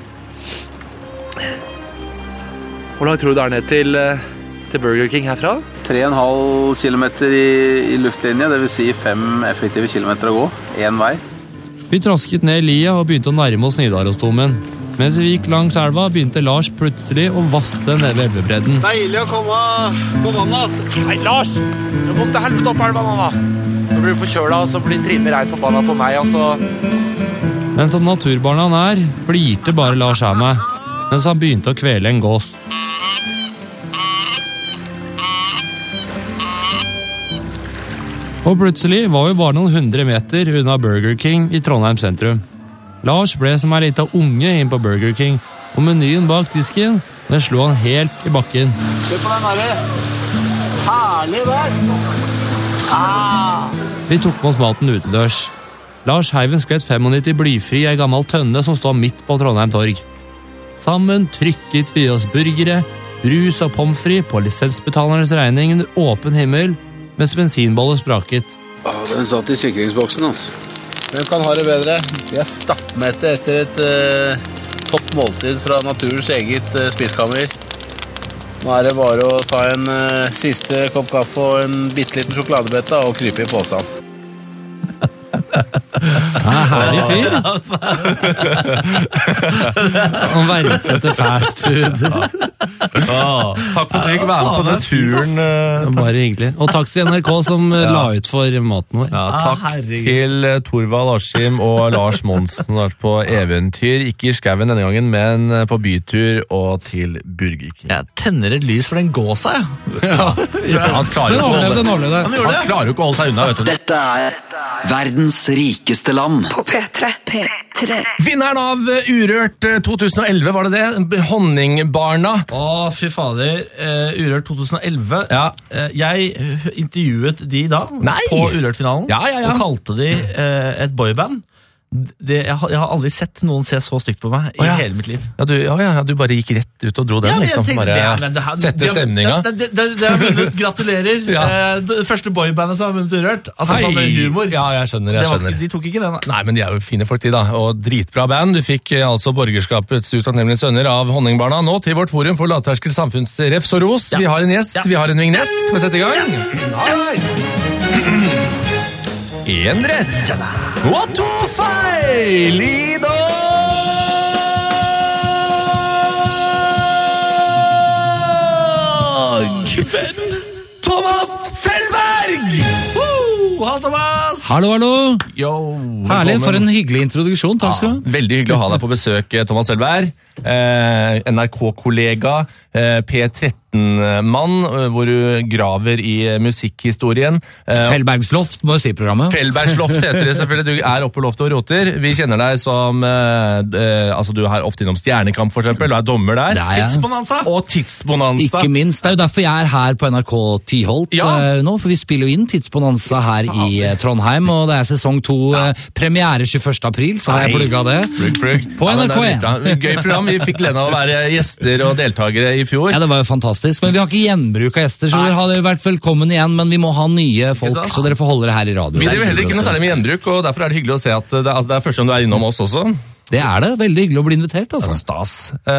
Speaker 15: Hvor langt tror du det er ned til Burger King herfra?
Speaker 16: 3,5 kilometer i luftlinje, det vil si 5 effektive kilometer å gå, en vei.
Speaker 15: Vi trasket ned lia og begynte å nærme oss Nidarosdomen. Mens vi gikk langs elva, begynte Lars plutselig å vasse ned ved elvebredden.
Speaker 16: Deilig å komme på vannet, altså.
Speaker 2: Nei, Lars! Så kom til helvete opp elva nå, da. Nå blir du forkjøla, og så blir Trine reint forbanna på meg, altså.
Speaker 15: Men som naturbarna han er, flirte bare Lars av meg, mens han begynte å kvele en gås. Og plutselig var vi bare noen 100 meter unna Burger King i Trondheim sentrum. Lars ble som en liten unge inn på Burger King, og menyen bak disken, den slo han helt i bakken.
Speaker 16: Se på den der. Herlig vær.
Speaker 15: Vi tok med oss maten utendørs. Lars heiv en skvett 95 blyfri i en gammel tønne som stod midt på Trondheim Torg. Sammen trykket vi oss burgere, brus og pommes frites på lisensbetalernes regning under åpen himmel, mens bensinbollet spraket.
Speaker 16: Den satt i sikringsboksen, altså. Hvem kan ha det bedre? Vi er stappmette etter et topp måltid fra naturens eget spiskammer. Nå er det bare å ta en siste kopp kaffe og en bitteliten sjokoladebetta og krype i påsen.
Speaker 15: Herlig fyr. Han verdsetter fast food.
Speaker 2: Takk for at du fikk være med på den turen.
Speaker 15: Bare hyggelig. Og takk til NRK som la ut for maten vår.
Speaker 2: Takk til Torvald Askim og Lars Monsen som har vært på eventyr. Ikke i skauen denne gangen, men på bytur og til Burger King.
Speaker 3: Jeg tenner et lys for den gåsa,
Speaker 2: Han klarer jo ikke å holde seg unna, vet du.
Speaker 4: Dette er verdens rikeste land.
Speaker 1: På P3.
Speaker 2: Vinneren av Urørt 2011, var det det? Honningbarna.
Speaker 3: Fy fader. Urørt 2011. Ja. Jeg intervjuet de da på Urørt-finalen, og kalte de et boyband. Jeg har aldri sett noen se så stygt på meg i hele mitt liv.
Speaker 2: Du bare gikk rett ut og dro den, liksom. Sette stemninga.
Speaker 3: Det har vunnet. Gratulerer. Det første boybandet som har vunnet Urørt. Altså sånn med humor.
Speaker 2: Ja, jeg skjønner.
Speaker 3: De tok ikke den.
Speaker 2: Nei, men de er jo fine folk, de da. Og dritbra band. Du fikk altså borgerskapets utakknemlige sønner av Honningbarna nå til vårt forum for lavterskel samfunnsrefs og ros. Vi har en gjest, vi har en vignett. Skal vi sette i gang? Alright. 1 rett og 2 feil i dag. Thomas Fellberg!
Speaker 3: Hallo, Thomas!
Speaker 15: Hallo.
Speaker 2: Yo,
Speaker 15: herlig, for en hyggelig introduksjon. Takk skal du ha.
Speaker 2: Veldig hyggelig å ha deg på besøk, Thomas Fellberg. NRK-kollega, P13 liten mann, hvor du graver i musikkhistorien.
Speaker 17: Fellbergs Loft, må jeg si programmet.
Speaker 2: Fellbergs Loft heter det selvfølgelig. Du er oppe på loftet og roter. Vi kjenner deg som, altså du er ofte innom Stjernekamp for eksempel, du er dommer der.
Speaker 3: Tidsbonanza!
Speaker 2: Og Tidsbonanza.
Speaker 17: Ikke minst, det er jo derfor jeg er her på NRK Tyholt nå, for vi spiller jo inn Tidsbonanza her i Trondheim, og det er sesong 2, premiere 21. april, så har jeg plugget det.
Speaker 2: Plugg.
Speaker 17: På NRK1.
Speaker 2: Gøy program, vi fikk gleden av å være gjester og deltagere i fjor.
Speaker 17: Ja, det var jo fantastisk, men vi har ikke gjenbruk av gjester, så dere hadde vært velkommen igjen, men vi må ha nye folk, så dere får holde det her i radio.
Speaker 2: Vi driver heller ikke noe særlig med gjenbruk, og derfor er det hyggelig å se at det er første gang du er innom oss også.
Speaker 17: Det er det, veldig hyggelig å bli invitert, altså.
Speaker 2: Stas.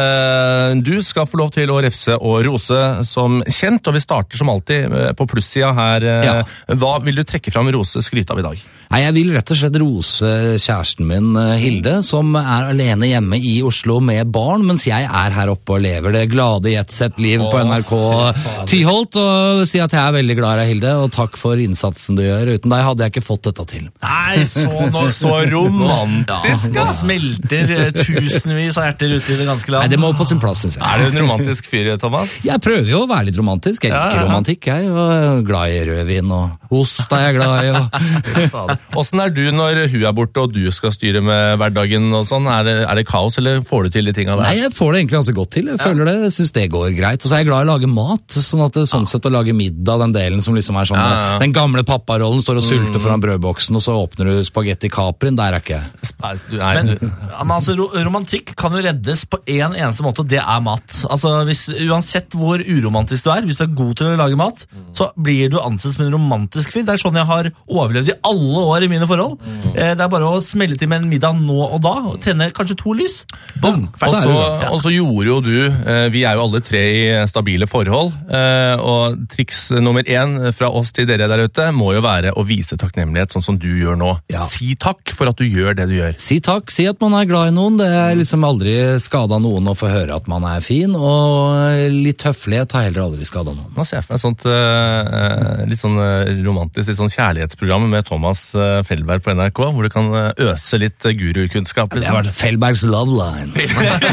Speaker 2: Du skal få lov til å refse og rose som kjent, og vi starter som alltid på plussida her. Hva vil du trekke fram rose skryte av i dag?
Speaker 17: Nei, jeg vil rett og slett rose kjæresten min, Hilde, som er alene hjemme i Oslo med barn, mens jeg er her oppe og lever det glade Jetset-liv på NRK Tyholt, og si at jeg er veldig glad i Hilde, og takk for innsatsen du gjør. Uten deg hadde jeg ikke fått dette til.
Speaker 3: Nei, så romantisk. Nå smelter tusenvis av hjerter ute i det ganske land.
Speaker 17: Nei, det må på sin plass, synes jeg.
Speaker 2: Er du en romantisk fyr, Thomas?
Speaker 17: Jeg prøver jo å være litt romantisk. Jeg liker romantikk, jeg, og er glad i rødvin, og ost er jeg glad i, og...
Speaker 2: Hvordan er du når hun er borte og du skal styre med hverdagen og sånn? Er det kaos, eller får du til de tingene der?
Speaker 17: Nei, jeg får det egentlig ganske godt til. Jeg føler det, jeg synes det går greit. Og så er jeg glad i å lage mat, sånn at det sånn sett å lage middag, den delen som liksom er sånn, den gamle papparollen står og sulter foran brødboksen, og så åpner du spagetti Caprien, der er ikke jeg.
Speaker 3: Men altså, romantikk kan jo reddes på en eneste måte, og det er mat. Altså, uansett hvor uromantisk du er, hvis du er god til å lage mat, så blir du ansett som en romantisk fyr. Det er sånn jeg har overlevd i alle år i mine forhold. Det er bare å smelle til med en middag nå og da, og tenne kanskje 2 lys. Boom,
Speaker 2: og så gjorde jo du, vi er jo alle 3 i stabile forhold, og triks nummer 1 fra oss til dere der ute må jo være å vise takknemlighet sånn som du gjør nå. Si takk for at du gjør det du gjør.
Speaker 17: Si takk, si at man er glad i noen. Det er liksom aldri skadet noen å få høre at man er fin, og litt høflighet har heller aldri skadet noen.
Speaker 2: Nå ser jeg for meg sånt litt sånn romantisk, litt sånn kjærlighetsprogram med Thomas Fellberg på NRK, hvor du kan øse litt gurukunnskap.
Speaker 17: Det har vært Fellbergs Love Line.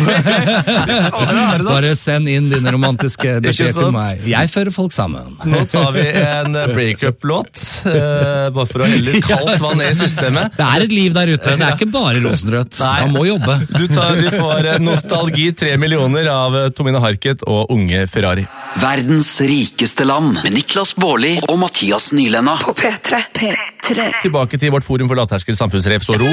Speaker 17: Bare send inn dine romantiske beskjed til meg. Jeg fører folk sammen.
Speaker 2: Nå tar vi en break-up-låt, bare for å helle litt kaldt vann ned i systemet.
Speaker 17: Det er et liv der ute, det er ikke bare rosenrødt. Man må jobbe.
Speaker 2: Vi får Nostalgi 3 millioner av Tomine Harket og Unge Ferrari.
Speaker 4: Verdens rikeste land med Niklas Baarli og Mathias Nylenda.
Speaker 1: På P3.
Speaker 2: Tilbake til vårt forum for lavterskel samfunnsrefs og ro.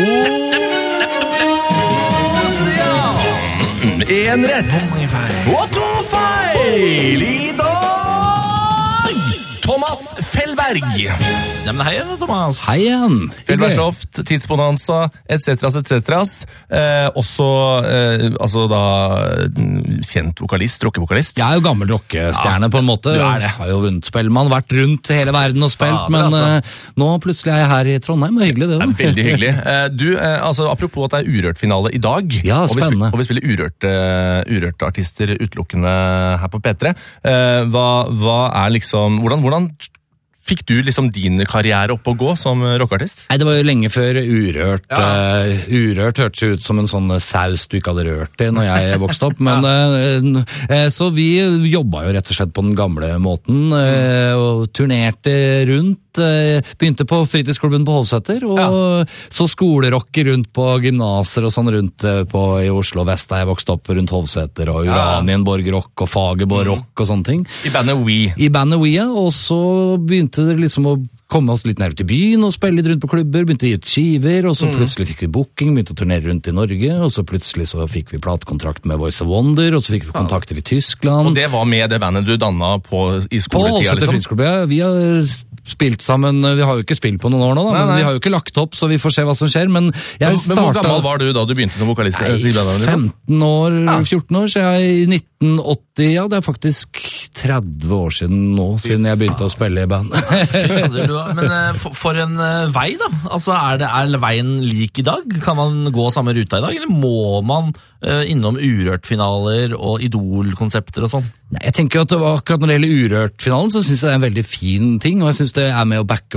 Speaker 2: En rett og 2 feil i dag! Thomas Fellberg.
Speaker 3: Ja, men hei igjen, Thomas.
Speaker 17: Hei igjen.
Speaker 2: Fellbergs Loft, Tidsbonanza, etc. Også, altså da, kjent vokalist, rockevokalist.
Speaker 17: Jeg er jo gammel rockestjerne på en måte.
Speaker 2: Du er det.
Speaker 17: Har jo vunnet Spellemann, vært rundt hele verden og spilt, men nå plutselig er jeg her i Trondheim, og hyggelig det.
Speaker 2: Det er veldig hyggelig. Du, altså, apropos at det er Urørt-finale i dag.
Speaker 17: Ja, spennende.
Speaker 2: Og vi spiller urørte artister utelukkende her på P3. Hva er liksom, hvordan fikk du liksom din karriere opp å gå som rockartist?
Speaker 17: Nei, det var jo lenge før Urørt. Urørt hørtes ut som en sånn saus du ikke hadde rørt i når jeg vokste opp. Men, så vi jobbet jo rett og slett på den gamle måten, og turnerte rundt. Begynte på fritidsklubben på Hovseter, og så skolerocker rundt på gymnaser og sånn rundt i Oslo Vest, da jeg vokste opp rundt Hovseter, og Uranienborg Rock og Fagerborg Rock og sånne ting.
Speaker 2: I bandet We.
Speaker 17: I bandet We, ja, og så begynte det liksom å komme oss litt nærmere til byen og spille litt rundt på klubber, begynte å gi ut skiver, og så plutselig fikk vi booking, begynte å turnere rundt i Norge, og så plutselig så fikk vi platekontrakt med Voice of Wonder, og så fikk vi kontakter i Tyskland.
Speaker 2: Og det var med det bandet du dannet i skoletida,
Speaker 17: på Hovseter Fritidsklubb, ja. Vi har spilt sammen, vi har jo ikke spilt på noen år nå da, men vi har jo ikke lagt opp, så vi får se hva som skjer, men jeg startet...
Speaker 2: Men hvor gammel var du da du begynte som vokalist?
Speaker 17: 15 år, 14 år, så jeg i 1980, ja, det er faktisk 30 år siden nå, siden jeg begynte å spille i band.
Speaker 3: Men for en vei da, altså er veien lik i dag? Kan man gå samme ruta i dag, eller må man innom Urørt-finaler og Idol-konsepter og sånn?
Speaker 17: Nei, jeg tenker at akkurat når det gjelder Urørt-finalen, så synes jeg det er en veldig fin ting, og jeg synes det er med å backe opp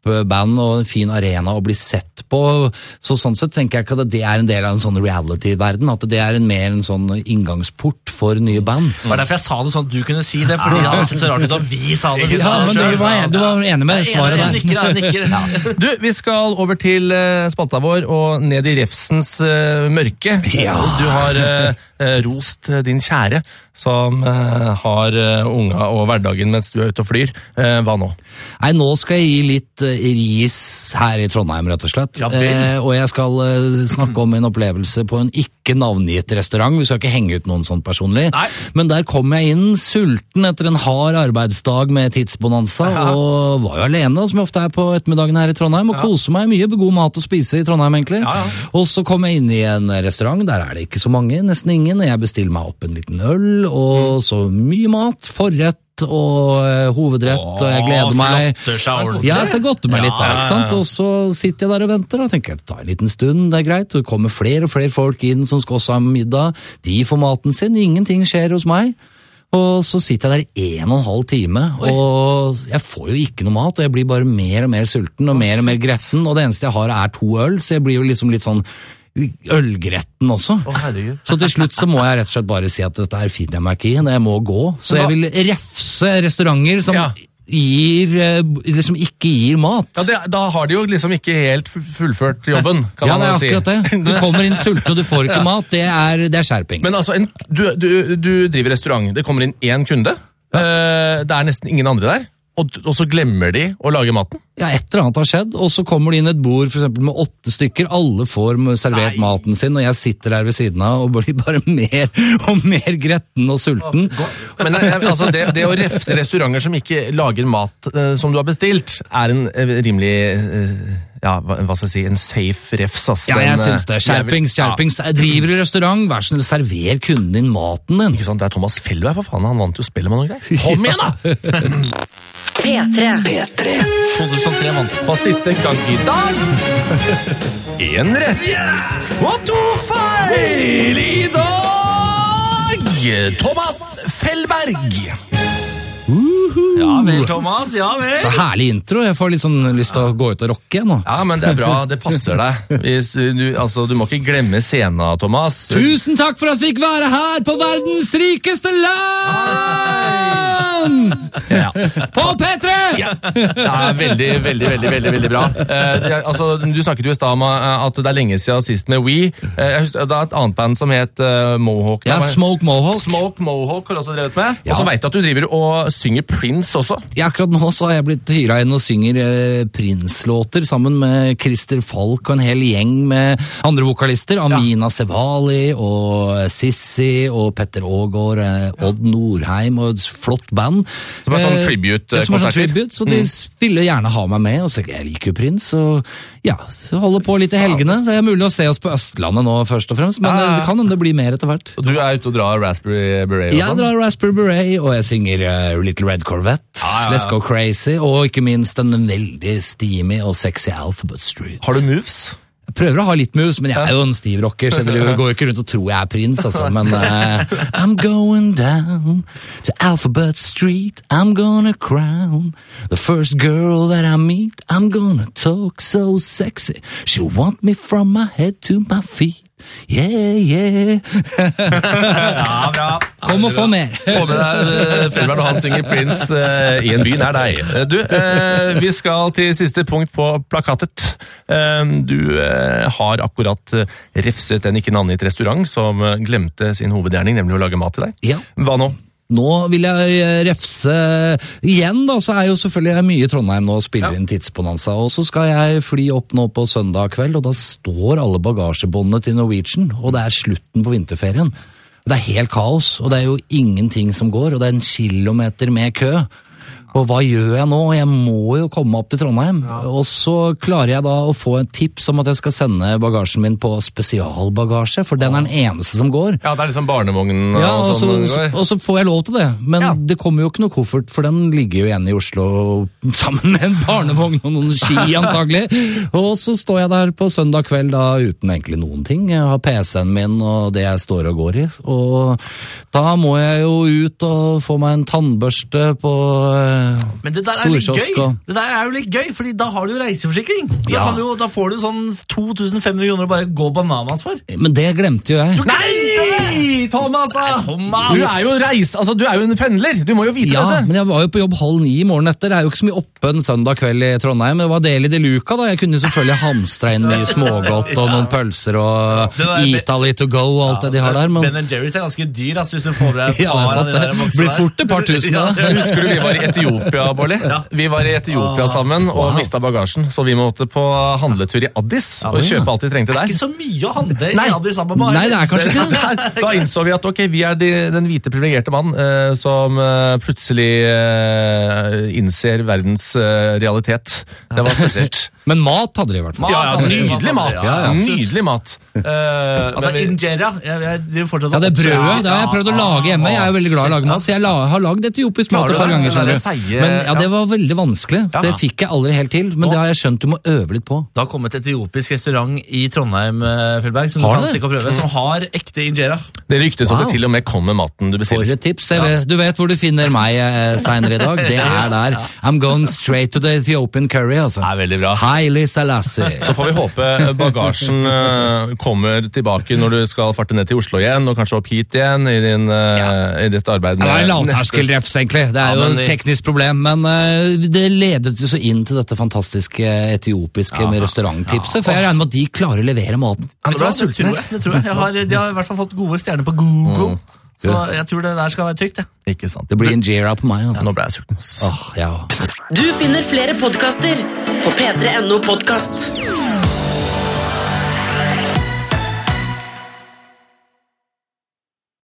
Speaker 17: popband og en fin arena å bli sett på. Så sånn sett tenker jeg ikke at det en del av en sånn reality-verden, at det mer en sånn inngangsport for nye band.
Speaker 3: Det var derfor jeg sa det sånn at du kunne si det, fordi det hadde sett så rart ut at vi sa det.
Speaker 17: Ja, men du var enig med svaret der.
Speaker 3: Jeg nikker.
Speaker 2: Du, vi skal over til spalta vår og ned i refsens mørke.
Speaker 17: Ja.
Speaker 2: Du har rost din kjære som har unga og hverdagen mens du ute og flyr. Hva nå?
Speaker 17: Nei, nå skal jeg gi litt ris her i Trondheim, rett og slett.
Speaker 2: Ja,
Speaker 17: og jeg skal snakke om en opplevelse på en ikke navngitt restaurant. Vi skal ikke henge ut noen sånn personlig.
Speaker 2: Nei.
Speaker 17: Men der kom jeg inn sulten etter en hard arbeidsdag med tidsbonanza, og var jo alene, som jeg ofte på ettermiddagen her i Trondheim, og koser meg mye god mat å spise i Trondheim, egentlig. Og så kom jeg inn i en restaurant, der det ikke så mange, nesten ingen, og jeg bestiller meg opp en liten øl, og så mye mat, forrett, og hovedrett, og jeg gleder meg. Ja, så jeg godter meg litt da, ikke sant? Og så sitter jeg der og venter, og tenker jeg, det tar en liten stund, det greit, og det kommer flere og flere folk inn som skal også ha middag, de får maten sin, ingenting skjer hos meg. Og så sitter jeg der 1,5 time, og jeg får jo ikke noe mat, og jeg blir bare mer og mer sulten, og mer gretten, og det eneste jeg har 2 øl, så jeg blir jo liksom litt sånn ølgretten også. Så til slutt så må jeg rett og slett bare si at dette finner jeg meg ikke i, jeg må gå. Så jeg vil refse restauranter som liksom ikke gir mat.
Speaker 2: Ja, da har de jo liksom ikke helt fullført jobben, kan man jo si.
Speaker 17: Ja, det akkurat det. Du kommer inn sulten og du får ikke mat, det er skjerpings.
Speaker 2: Men altså, du driver restaurant, det kommer inn 1 kunde, det nesten ingen andre der, og så glemmer de å lage maten?
Speaker 17: Ja, et eller annet har skjedd, og så kommer det inn et bord for eksempel med 8 stykker, alle får servert maten sin, og jeg sitter der ved siden av og blir bare mer og mer gretten og sulten.
Speaker 2: Men altså, det å refse restauranter som ikke lager mat som du har bestilt, en rimelig, hva skal jeg si, en safe refs, ass.
Speaker 17: Ja, jeg synes det. Skjerpings. Jeg driver i restaurant, vær så snill, server kunden din maten din.
Speaker 2: Ikke sant, det Thomas Fellberg, for faen, han vant jo spillet med noe greier. Kom igjen da!
Speaker 1: P3.
Speaker 3: 2003 vant du.
Speaker 2: For siste gang i dag. 1 rett.
Speaker 3: Yes!
Speaker 2: Og 2 feil i dag. Thomas Fellberg.
Speaker 3: Ja vel, Thomas, ja vel.
Speaker 17: Så herlig intro, jeg får litt sånn lyst til å gå ut og rocke nå.
Speaker 2: Ja, men det bra, det passer deg. Du må ikke glemme scenen, Thomas.
Speaker 17: Tusen takk for at jeg fikk være her på verdens rikeste land!
Speaker 2: Ja.
Speaker 17: På P3!
Speaker 2: Ja, veldig bra. Du snakket jo i sted om at det lenge siden sist med We. Jeg husker, det et annet band som het Mohawk.
Speaker 17: Ja, Smoke Mohawk.
Speaker 2: Smoke Mohawk har også drevet med. Og så vet jeg at du driver og synger Prince også.
Speaker 17: Ja, akkurat nå så har jeg blitt hyret inn og synger Prince-låter sammen med Christer Falk og en hel gjeng med andre vokalister. Amina Sevali og Sissi og Petter Ågård, Odd Nordheim og et flott band.
Speaker 2: Som sånn tribute-konserter.
Speaker 17: Så de ville gjerne ha meg med, og så jeg liker jo Prince, og ja, så holder på litt i helgene. Det mulig å se oss på Østlandet nå først og fremst, men det kan hende bli mer etter hvert.
Speaker 2: Og du ute og drar Raspberry Beret?
Speaker 17: Jeg drar Raspberry Beret, og jeg synger Little Red Corvette, Let's Go Crazy, og ikke minst en veldig steamy og sexy Alphabet Street.
Speaker 2: Har du moves?
Speaker 17: Jeg prøver å ha litt moves, men jeg jo en stiv rocker, så jeg går ikke rundt og tror jeg prins, altså, men I'm going down to Alphabet Street, I'm gonna crown the first girl that I meet, I'm gonna talk so sexy, she'll want me from my head to my feet. Yeah.
Speaker 2: Ja, bra.
Speaker 17: Kom og få mer.
Speaker 2: Få med deg Fellberg og han synger Prince i en by nær deg. Du, vi skal til siste punkt på plakatet. Du har akkurat refset en ikke navngitt restaurant som glemte sin hovedgjerning, nemlig å lage mat til deg.
Speaker 17: Ja.
Speaker 2: Hva nå?
Speaker 17: Nå vil jeg refse igjen, da, så jo selvfølgelig mye i Trondheim nå og spiller inn tidsbonanza, og så skal jeg fly opp nå på søndag kveld, og da står alle bagasjebåndene til Norwegian, og det slutten på vinterferien. Det helt kaos, og det jo ingenting som går, og det en kilometer med kø. Og hva gjør jeg nå? Jeg må jo komme opp til Trondheim. Og så klarer jeg da å få et tips om at jeg skal sende bagasjen min på spesialbagasje, for den den eneste som går.
Speaker 2: Ja, det liksom barnevognen
Speaker 17: og sånn. Og så får jeg lov til det. Men det kommer jo ikke noe koffert, for den ligger jo igjen i Oslo sammen med en barnevogn og noen ski antagelig. Og så står jeg der på søndag kveld da uten egentlig noen ting. Jeg har PC-en min og det jeg står og går i. Og da må jeg jo ut og få meg en tannbørste på
Speaker 3: Men det der er litt
Speaker 17: storkiosk
Speaker 3: gøy.
Speaker 17: og...
Speaker 3: Det der er jo litt gøy, fordi da har du jo reiseforsikring. Så da får du sånn 2500 kroner å bare gå bananas for.
Speaker 17: Men det glemte jo jeg.
Speaker 2: Nei, Thomas! Du er jo du er jo en pendler. Du må jo vite dette.
Speaker 17: Men jeg var jo på jobb 8:30 morgenen etter. Det er jo ikke så mye oppe en søndag kveld i Trondheim. Det var Deli de Luca da. Jeg kunne jo selvfølgelig hamstra inn mye smågodt og noen pølser og Italy to go og alt det de har der. Men...
Speaker 3: Ben & Jerry's er ganske dyr, hvis du får deg
Speaker 17: det blir fort et par tusen.
Speaker 2: Husker du vi var i Etiopia, Bårli? Vi var i Etiopia sammen og mistet bagasjen, så vi måtte på handletur i Addis og kjøpe alt vi trengte der.
Speaker 3: Det er ikke så mye å handle i Addis Ababa.
Speaker 17: Nei, det er kanskje ikke.
Speaker 2: Da innså vi at vi er den hvite privilegerte mann som plutselig innser verdens realitet. Det var spesielt.
Speaker 17: Men mat hadde de i hvert fall.
Speaker 2: Nydelig mat. Nydelig mat.
Speaker 3: Altså injera. Jeg driver fortsatt
Speaker 17: det brødet, det har jeg prøvd å lage hjemme. Jeg er jo veldig glad i å lage mat, så jeg har lagd etiopisk mat et par ganger. Men det var veldig vanskelig. Det fikk jeg aldri helt til, men det har jeg skjønt du må øve litt på.
Speaker 3: Det har kommet et etiopisk restaurant i Trondheim, Fjellberg, som du kan stikke og prøve, som har ekte injera.
Speaker 2: Det ryktes at det til og med kommer maten du bestiller.
Speaker 17: For et tips. Du vet hvor du finner meg senere i dag. Det er der. I'm going straight to the Ethiopian curry, altså.
Speaker 2: Det er veldig bra.
Speaker 17: Haile Selassie.
Speaker 2: Så får vi håpe bagasjen kommer tilbake når du skal farte ned til Oslo igjen, og kanskje opp hit igjen i ditt arbeid med...
Speaker 17: Det er lavterskelrefs, egentlig. Det er jo et teknisk problem, men det ledet jo så inn til dette fantastiske etiopiske med restauranttipset, for jeg regner med at de klarer å levere maten.
Speaker 3: Det tror jeg. De har i hvert fall fått gode stjerner på Google. Så jeg tror det der skal være trygt, det.
Speaker 2: Ikke sant.
Speaker 17: Det blir en injera på meg, altså.
Speaker 2: Nå ble jeg sulten.
Speaker 1: Du finner flere podcaster på p3.no podcast.